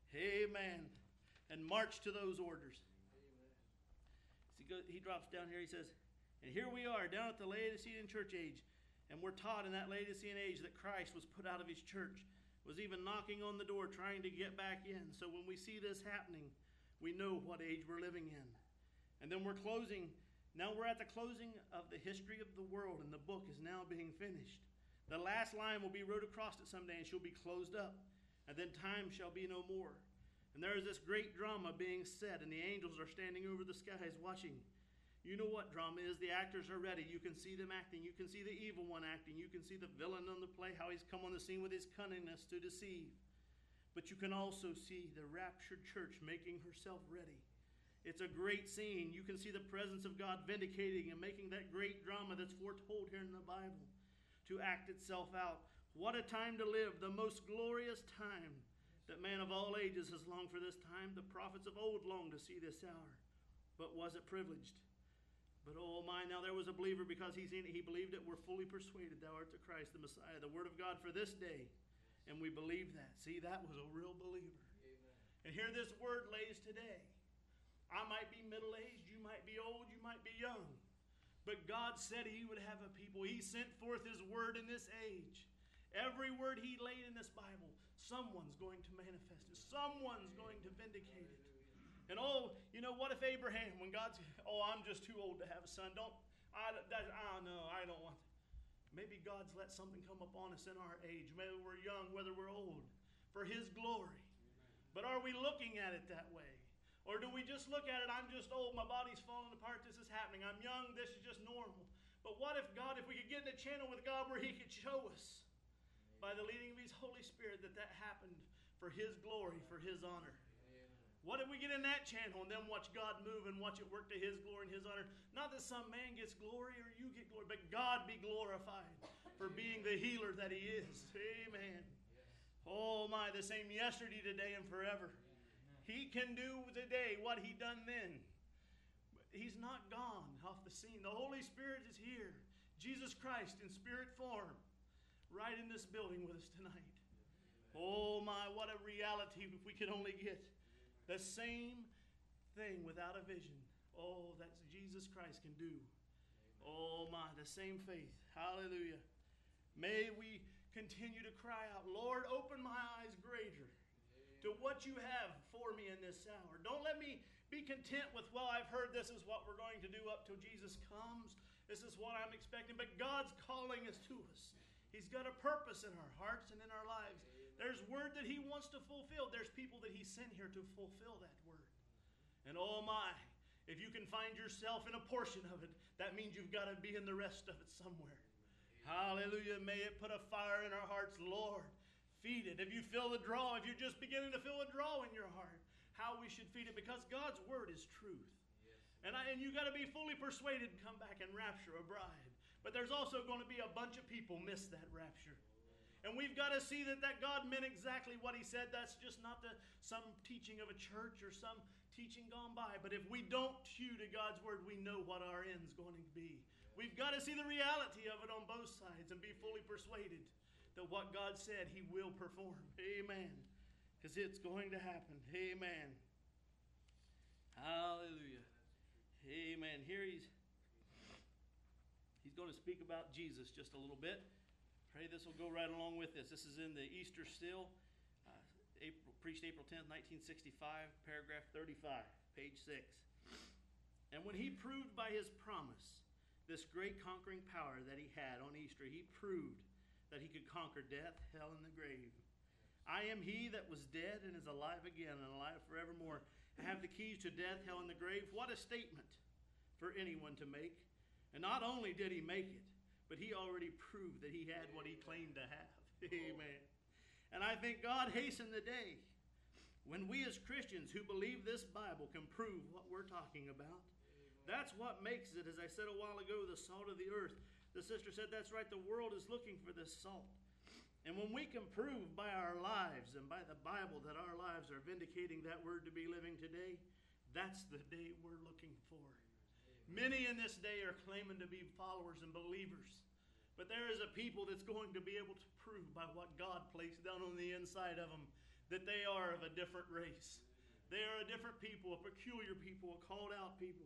Amen. And march to those orders. Amen. So he, goes, he drops down here, he says, "And here we are down at the Laodicean church age, and we're taught in that Laodicean age that Christ was put out of his church, was even knocking on the door trying to get back in. So when we see this happening, we know what age we're living in. And then we're closing. Now we're at the closing of the history of the world, and the book is now being finished. The last line will be wrote across it someday, and she'll be closed up, and then time shall be no more. And there is this great drama being set, and the angels are standing over the skies watching. You know what drama is. The actors are ready. You can see them acting. You can see the evil one acting. You can see the villain on the play, how he's come on the scene with his cunningness to deceive. But you can also see the raptured church making herself ready. It's a great scene. You can see the presence of God vindicating and making that great drama that's foretold here in the Bible to act itself out. What a time to live, the most glorious time that man of all ages has longed for this time. The prophets of old longed to see this hour. But was it privileged? But oh my, now there was a believer, because he's in it, he believed it. We're fully persuaded thou art the Christ, the Messiah, the word of God for this day. And we believe that. See, that was a real believer. Amen. And here this word lays today. I might be middle-aged, you might be old, you might be young. But God said he would have a people. He sent forth his word in this age. Every word he laid in this Bible, someone's going to manifest it. Someone's going to vindicate it. And oh, you know, what if Abraham, when God's, oh, I'm just too old to have a son. Don't, I, that, I no, I don't want that. Maybe God's let something come upon us in our age, whether we're young, whether we're old, for his glory. But are we looking at it that way? Or do we just look at it, I'm just old, my body's falling apart, this is happening. I'm young, this is just normal. But what if God, if we could get in a channel with God where he could show us by the leading of his Holy Spirit that that happened for his glory, for his honor. What if we get in that channel and then watch God move and watch it work to His glory and His honor? Not that some man gets glory or you get glory, but God be glorified for being the healer that He is. Amen. Oh my, the same yesterday, today, and forever. He can do today what He done then. He's not gone off the scene. The Holy Spirit is here. Jesus Christ in spirit form, right in this building with us tonight. Oh my, what a reality if we could only get the same thing without a vision. Oh, that Jesus Christ can do. Oh my, the same faith. Hallelujah. May we continue to cry out, Lord, open my eyes greater to what you have for me in this hour. Don't let me be content with, well, I've heard this is what we're going to do up till Jesus comes. This is what I'm expecting. But God's calling us to us. He's got a purpose in our hearts and in our lives. There's word that He wants to fulfill. There's people that He sent here to fulfill that word. And oh my, if you can find yourself in a portion of it, that means you've got to be in the rest of it somewhere. Hallelujah. May it put a fire in our hearts, Lord. Feed it. If you feel the draw, if you're just beginning to feel a draw in your heart, how we should feed it, because God's word is truth. Yes. And, I, and you got to be fully persuaded and come back and rapture a bride. But there's also going to be a bunch of people miss that rapture. And we've got to see that, that God meant exactly what He said. That's just not the, some teaching of a church or some teaching gone by. But if we don't hew to God's word, we know what our end's going to be. We've got to see the reality of it on both sides and be fully persuaded that what God said He will perform. Amen. Because it's going to happen. Amen. Hallelujah. Amen. Here he's, he's going to speak about Jesus just a little bit. Pray this will go right along with this. This is in the Easter Still, uh, April, preached April tenth, nineteen sixty-five, paragraph thirty-five, page six. And when He proved by His promise this great conquering power that He had on Easter, He proved that He could conquer death, hell, and the grave. I am He that was dead and is alive again and alive forevermore. I have the keys to death, hell, and the grave. What a statement for anyone to make. And not only did He make it, but He already proved that He had what He claimed to have. Amen. And I think God hasten the day when we as Christians who believe this Bible can prove what we're talking about. That's what makes it, as I said a while ago, the salt of the earth. The sister said that's right. The world is looking for this salt. And when we can prove by our lives and by the Bible that our lives are vindicating that word to be living today, that's the day we're looking for. Many in this day are claiming to be followers and believers. But there is a people that's going to be able to prove by what God placed down on the inside of them that they are of a different race. They are a different people, a peculiar people, a called out people.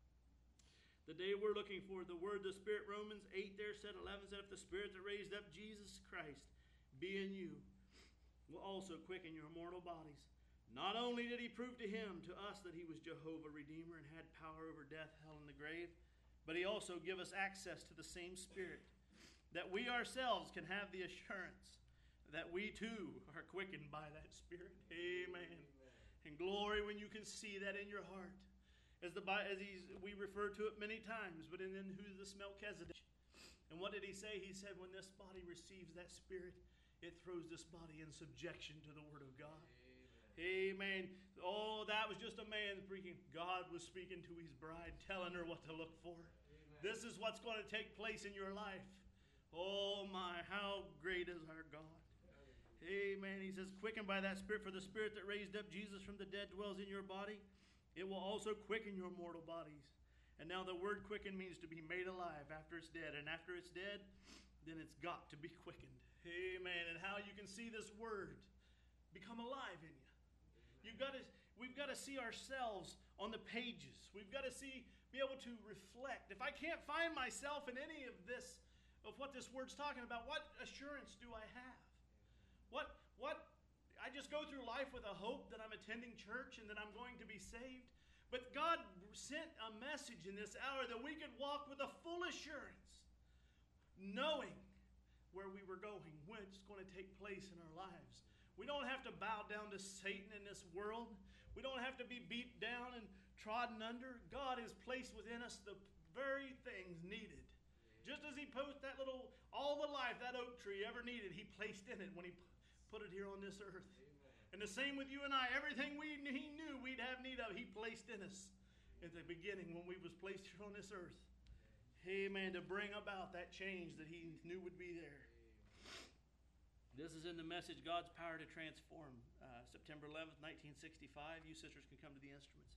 The day we're looking for, the word, the Spirit, Romans eight there said, eleven said, if the Spirit that raised up Jesus Christ be in you, will also quicken your mortal bodies. Not only did He prove to him, to us, that He was Jehovah Redeemer and had power over death, hell, and the grave, but He also gave us access to the same Spirit, that we ourselves can have the assurance that we too are quickened by that Spirit. Amen. Amen. And glory when you can see that in your heart. As the as he's, we refer to it many times, but in, in who's this Melchizedek? And what did he say? He said, when this body receives that Spirit, it throws this body in subjection to the Word of God. Amen. Amen. Oh, that was just a man speaking. God was speaking to His bride, telling her what to look for. Amen. This is what's going to take place in your life. Oh my, how great is our God. Amen. He says, quickened by that Spirit, for the Spirit that raised up Jesus from the dead dwells in your body. It will also quicken your mortal bodies. And now the word quicken means to be made alive after it's dead. And after it's dead, then it's got to be quickened. Amen. And how you can see this word become alive in you. You've got to, we've got to see ourselves on the pages. We've got to see, be able to reflect. If I can't find myself in any of this, of what this word's talking about, what assurance do I have? What, what, I just go through life with a hope that I'm attending church and that I'm going to be saved. But God sent a message in this hour that we could walk with a full assurance, knowing where we were going, when it's going to take place in our lives. We don't have to bow down to Satan in this world. We don't have to be beat down and trodden under. God has placed within us the very things needed. Just as He put that little, all the life that oak tree ever needed, He placed in it when He put it here on this earth. Amen. And the same with you and I. Everything we he knew we'd have need of, he placed in us at the beginning when we was placed here on this earth. Amen. To bring about that change that he knew would be there. This is in the message, God's Power to Transform, uh, September eleventh, nineteen sixty-five. You sisters can come to the instruments.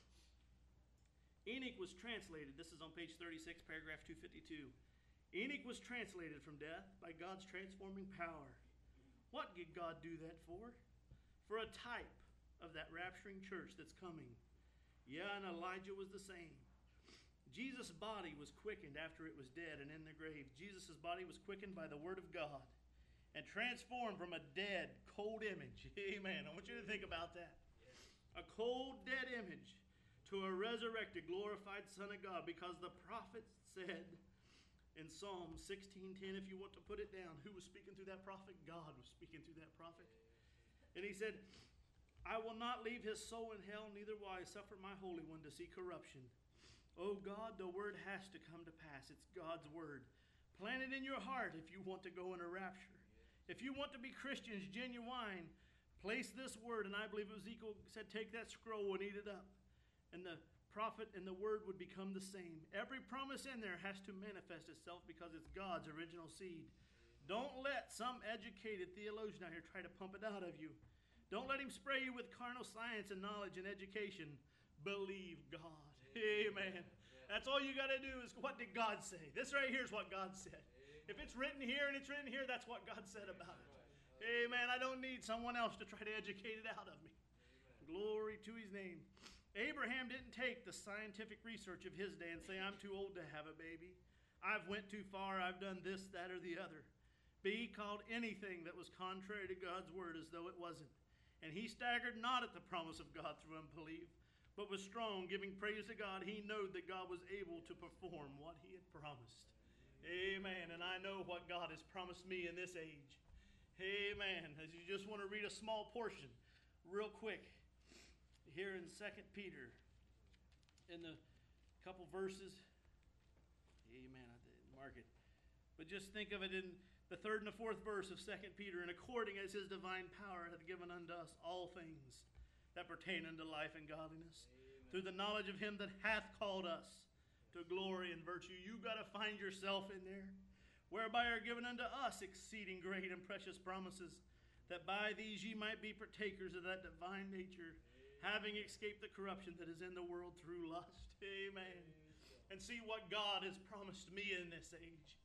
Enoch was translated. This is on page thirty-six, paragraph two fifty-two. Enoch was translated from death by God's transforming power. What did God do that for? For a type of that rapturing church that's coming. Yeah, and Elijah was the same. Jesus' body was quickened after it was dead and in the grave. Jesus' body was quickened by the word of God and transformed from a dead, cold image. Amen. I want you to think about that. A cold, dead image to a resurrected, glorified Son of God, because the prophet said in Psalm sixteen ten, if you want to put it down, who was speaking through that prophet? God was speaking through that prophet. And he said, I will not leave his soul in hell, neither will I suffer my Holy One to see corruption. Oh God, the word has to come to pass. It's God's word. Plant it in your heart if you want to go in a rapture. If you want to be Christians, genuine, place this word. And I believe Ezekiel said, take that scroll and eat it up. And the prophet and the word would become the same. Every promise in there has to manifest itself because it's God's original seed. Don't let some educated theologian out here try to pump it out of you. Don't let him spray you with carnal science and knowledge and education. Believe God. Amen. That's all you got to do is, what did God say? This right here is what God said. If it's written here and it's written here, that's what God said about it. Amen. I don't need someone else to try to educate it out of me. Glory to his name. Abraham didn't take the scientific research of his day and say, I'm too old to have a baby. I've went too far. I've done this, that, or the other. But he called anything that was contrary to God's word as though it wasn't. And he staggered not at the promise of God through unbelief, but was strong, giving praise to God. He knew that God was able to perform what he had promised. Amen. And I know what God has promised me in this age. Amen. As you just want to read a small portion real quick here in Second Peter, in the couple verses. Amen. I didn't mark it. But just think of it in the third and the fourth verse of Second Peter. And according as his divine power hath given unto us all things that pertain unto life and godliness, amen, through the knowledge of him that hath called us to glory and virtue. You got to find yourself in there. Whereby are given unto us exceeding great and precious promises, that by these ye might be partakers of that divine nature, having escaped the corruption that is in the world through lust. Amen. And see what God has promised me in this age.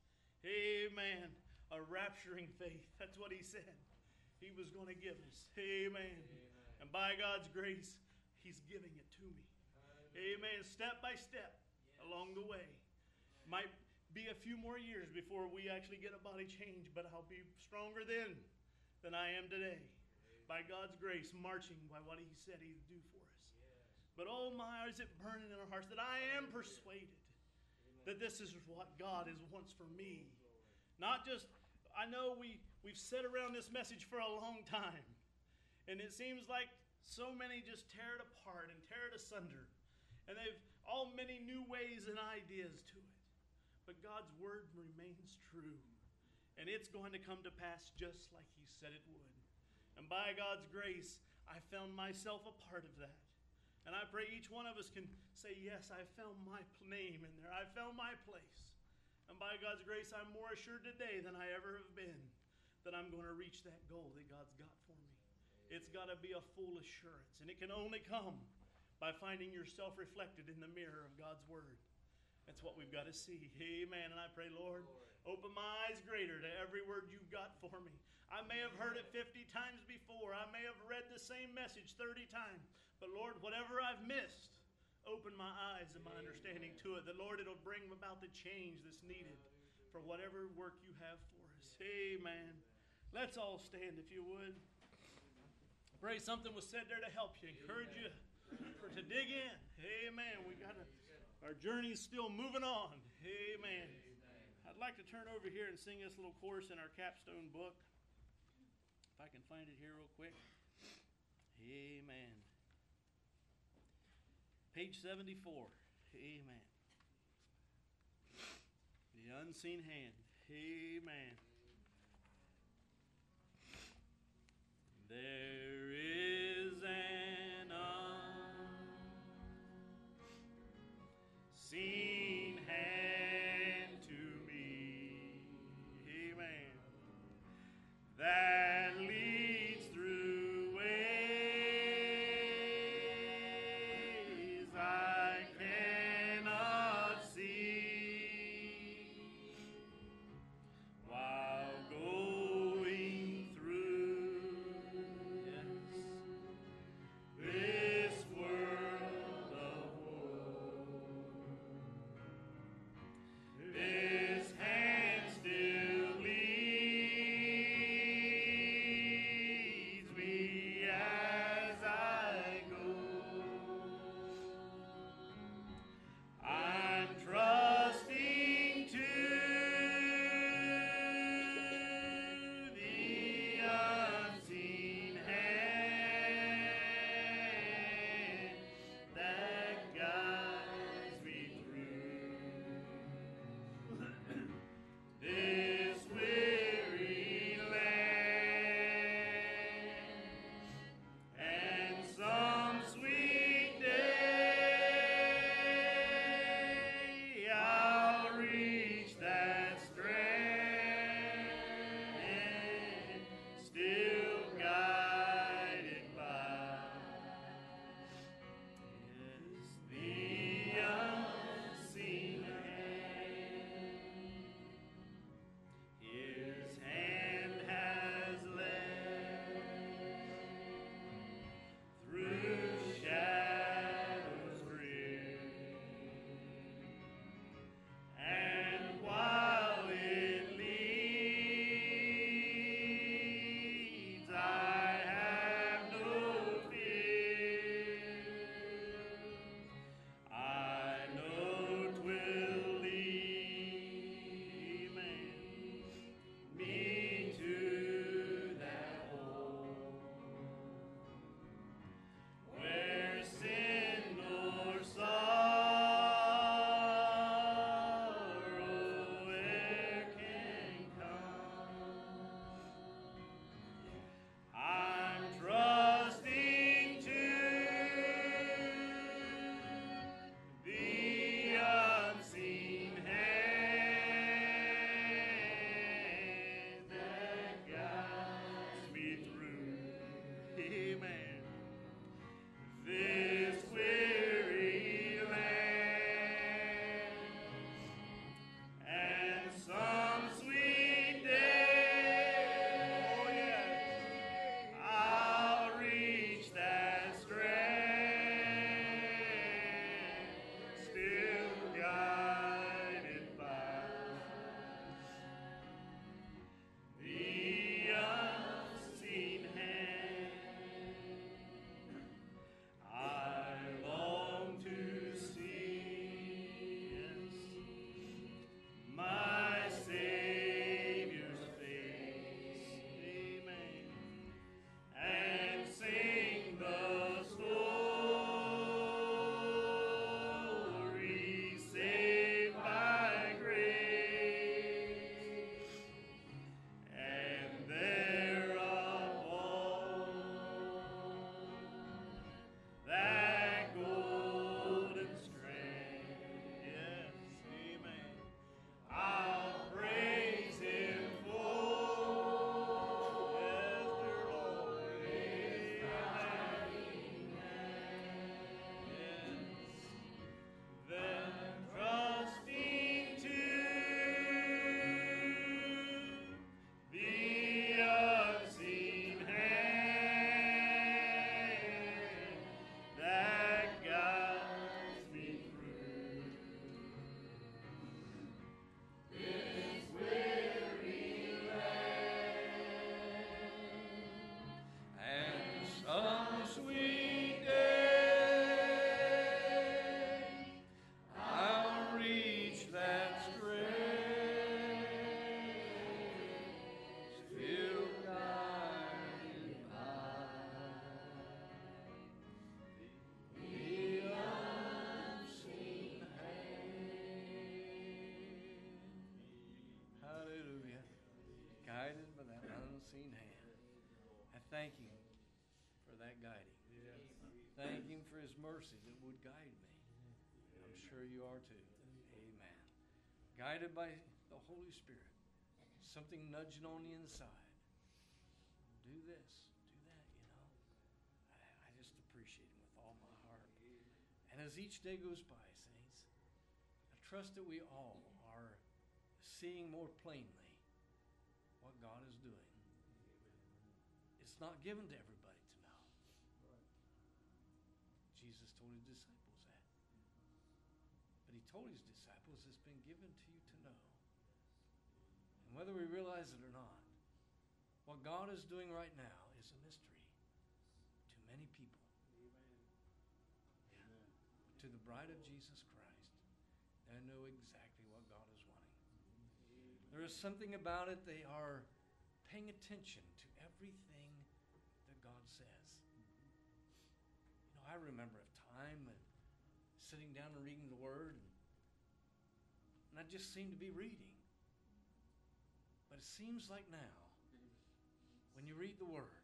Amen. A rapturing faith. That's what he said he was going to give us. Amen. Amen. And by God's grace, he's giving it to me. Amen. Step by step along the way. Might be a few more years before we actually get a body change, but I'll be stronger then than I am today. By God's grace, marching by what he said he'd do for us. But oh my, is it burning in our hearts that I am persuaded that this is what God is wants for me. Not just, I know we, we've sat around this message for a long time, and it seems like so many just tear it apart and tear it asunder. And they've all many new ways and ideas to it. But God's word remains true. And it's going to come to pass just like he said it would. And by God's grace, I found myself a part of that. And I pray each one of us can say, yes, I found my name in there. I found my place. And by God's grace, I'm more assured today than I ever have been that I'm going to reach that goal that God's got for me. It's got to be a full assurance. And it can only come by finding yourself reflected in the mirror of God's word. That's what we've got to see. Amen. And I pray, Lord, open my eyes greater to every word you've got for me. I may have heard it fifty times before. I may have read the same message thirty times. But Lord, whatever I've missed, open my eyes and my understanding to it. That, Lord, it'll bring about the change that's needed for whatever work you have for us. Amen. Let's all stand if you would. Pray something was said there to help you, encourage you for to dig in. Amen. We got to, our journey is still moving on. Amen. I'd like to turn over here and sing this little chorus in our capstone book. If I can find it here real quick. Amen. Page seventy-four. Amen. The unseen hand. Amen. There is thank Him for that guiding. Thank Him for His mercy that would guide me. I'm sure you are too. Amen. Guided by the Holy Spirit. Something nudging on the inside. Do this, do that, you know. I, I just appreciate Him with all my heart. And as each day goes by, saints, I trust that we all are seeing more plainly what God is doing. It's not given to everybody to know. Jesus told His disciples that. But He told His disciples it's been given to you to know. And whether we realize it or not, what God is doing right now is a mystery to many people. Yeah. To the bride of Jesus Christ, they know exactly what God is wanting. There is something about it, they are paying attention to everything that God says. You know, I remember a time when sitting down and reading the Word, and, and I just seemed to be reading. But it seems like now, when you read the Word,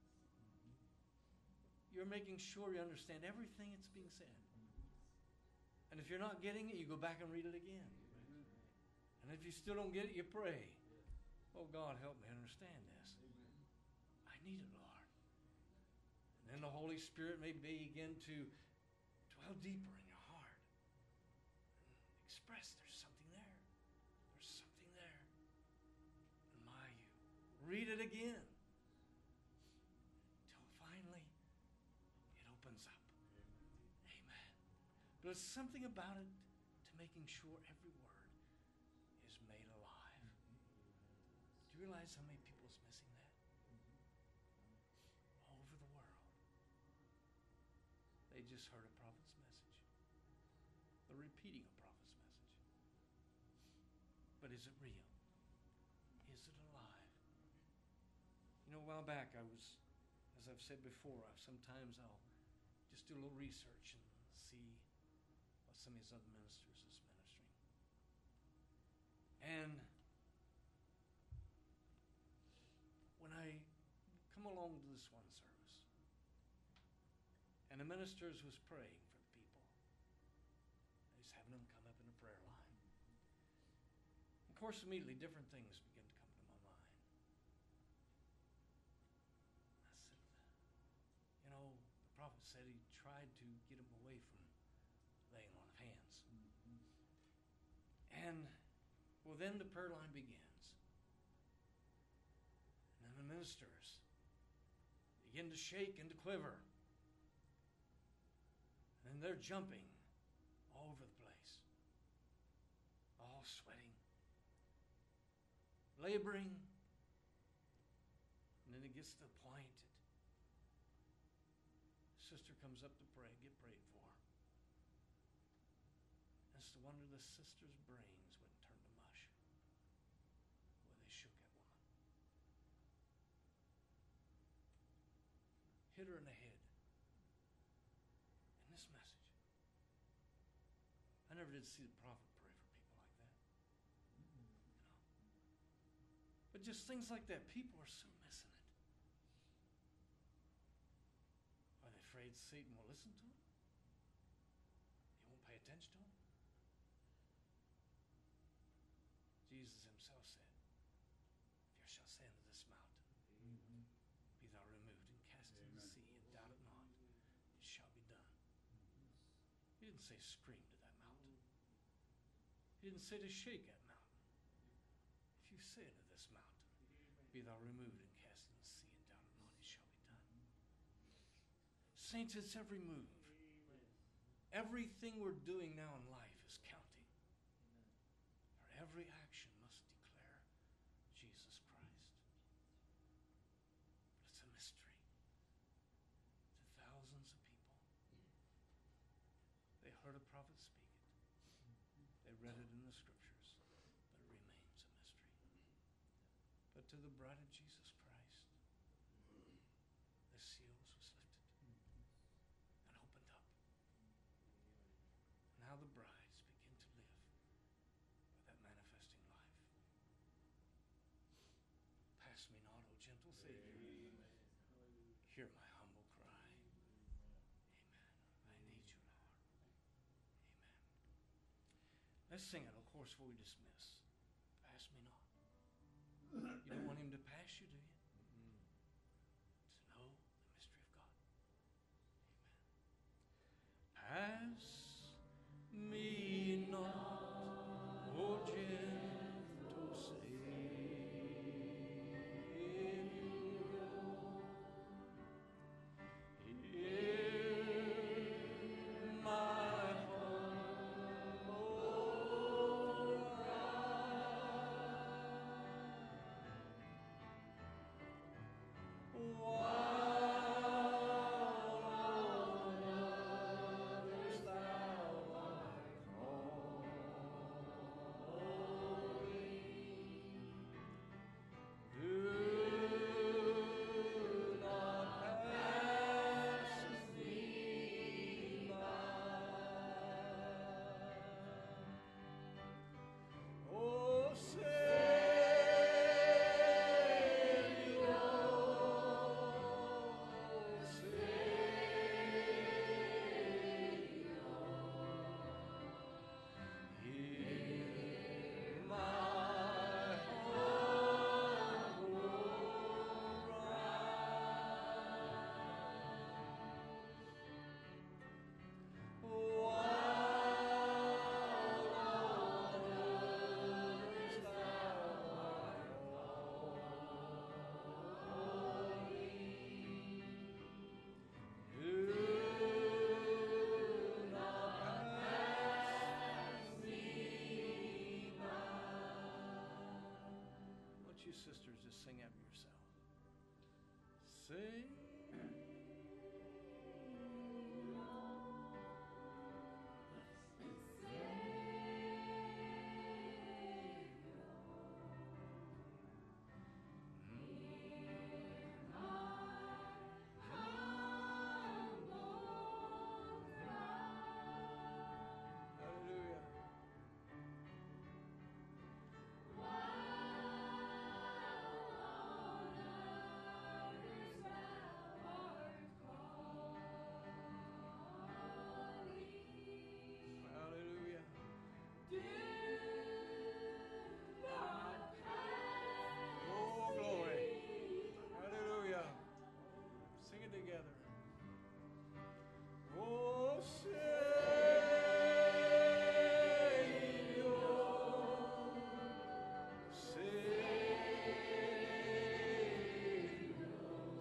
you're making sure you understand everything that's being said. And if you're not getting it, you go back and read it again. And if you still don't get it, you pray. Oh, God, help me understand this. I need it, Lord. And then the Holy Spirit may begin to dwell deeper in your heart. And express there's something there. There's something there. And my, you read it again. Until finally it opens up. Amen. But there's something about it to making sure every word is made alive. Do you realize how many people is missing that? All over the world. They just heard a prophet's message. They're repeating a prophet's message. But is it real? Is it alive? You know, a while back I was, as I've said before, I've, sometimes I'll just do a little research and see what some of these other ministers is ministering. And when I come along to this one service, and the ministers was praying for the people, he's having them come up in a prayer line. Of course, immediately different things begin to come to my mind. I said, you know, the prophet said he tried to get them away from laying on of hands. And well, then the prayer line begins. And then the ministers begin to shake and to quiver. And then they're jumping all over the place. All sweating. Laboring. And then it gets to the point that sister comes up to pray, get prayed for. It's the wonder the sister's brains wouldn't turn to mush. Well, they shook that woman. Hit her in the head. In this message. I never did see the prophet pray for people like that. You know. But just things like that, people are so missing it. Are they afraid Satan will listen to them? He won't pay attention to them? Jesus himself said, if you shall say unto this mountain, mm-hmm. be thou removed and cast into the sea, and doubt it not, it shall be done. Mm-hmm. He didn't say scream to that mountain. He didn't say to shake that mountain. If you say unto this mountain, be thou removed and cast into the sea, and doubt it not, it shall be done. Saints, it's every move. Everything we're doing now in life is counting. Every action must declare Jesus Christ. But it's a mystery to thousands of people. They heard a prophet speak it. They read it in the scriptures, but it remains a mystery. But to the bride of Jesus Christ, the seals was lifted and opened up. Now the brides begin to live manifesting life. Pass me not, O gentle Savior. Amen. Let's sing it, of course, before we dismiss. Pass me not. You don't want him to pass you, do you? To know the mystery of God. Amen. Pass me not, O gentle Savior. Hear my humble cry. While on others thou art calling, do not pass me by. Oh, Savior, Savior, hear my humble cry. While on others thou art calling, do not pass me by. Why don't you sisters just sing after yourself? Sing. Hallelujah. Hallelujah. Oh, glory. Hallelujah. Sing it together. Oh, Savior, Savior,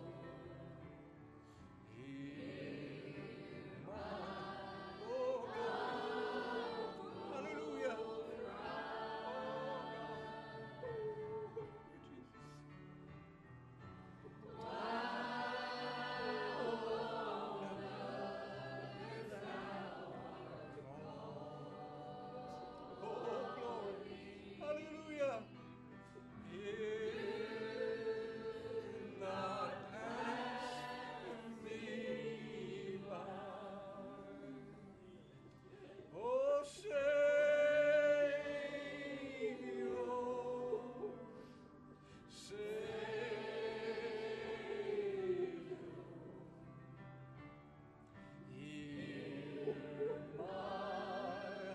hear my, oh God, hallelujah. Oh God, Jesus. Oh, glory. Hallelujah. Hear not pass me by. Oh, Savior, Savior, hear my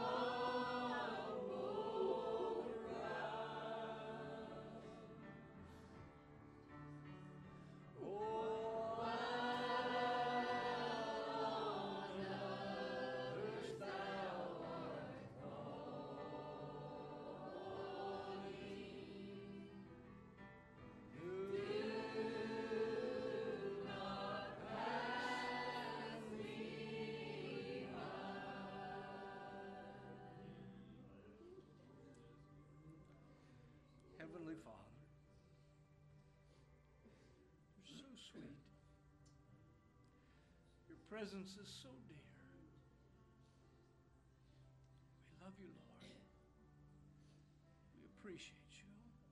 humble cry. Oh, on others thou art calling, do not pass me by. Heavenly Father, you're so sweet. Your presence is so dear. We love you, Lord. We appreciate you.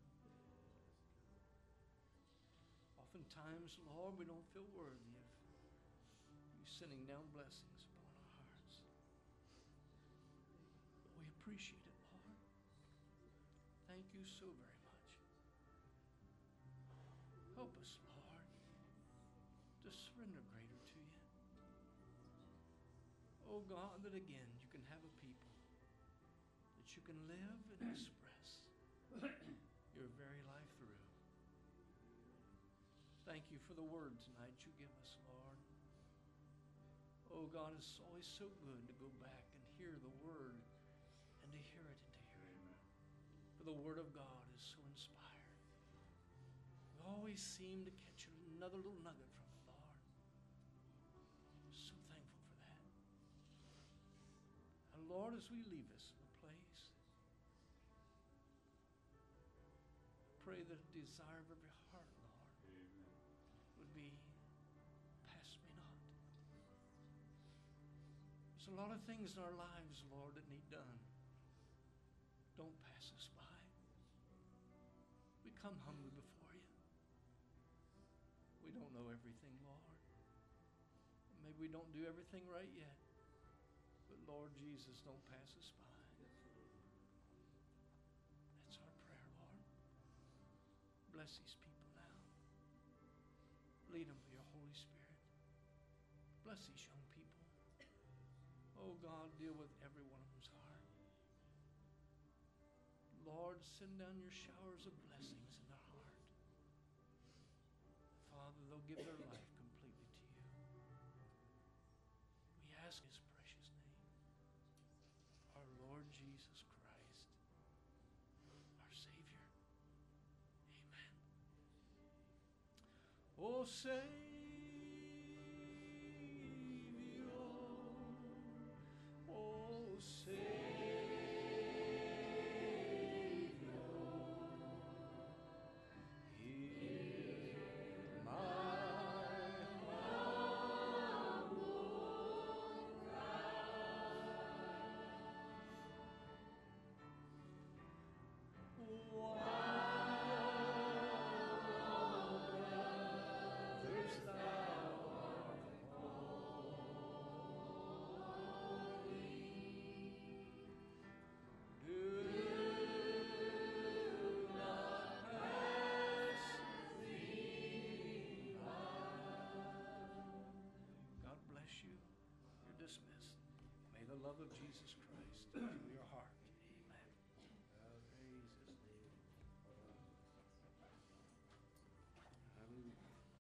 Oftentimes, Lord, we don't feel worthy of you sending down blessings upon our hearts. But we appreciate it, Lord. Thank you so very much. Help us, Lord, to surrender greater to you. Oh God, that again you can have a people you can live and express your very life through. Thank you for the word tonight you give us, Lord. Oh, God, it's always so good to go back and hear the word and to hear it and to hear it. For the word of God is so inspired. We always seem to catch another little nugget from it, Lord. So thankful for that. And Lord, as we leave this place, pray that the desire of every heart, Lord, would be, pass me not. There's a lot of things in our lives, Lord, that need done. Don't pass us by. We come humbly before you. We don't know everything, Lord. Maybe we don't do everything right yet. But Lord Jesus, don't pass us by. That's our prayer, Lord. Bless these people now. Lead them with your Holy Spirit. Bless these young people. Oh God, deal with every one of them's heart. Lord, send down your showers of blessings in their heart. Father, they'll give their life completely to you. We ask in his precious name, our Lord Jesus Christ, our Savior. Amen. Oh, Savior, oh, Savior. God bless you. You're dismissed. May the love of Jesus Christ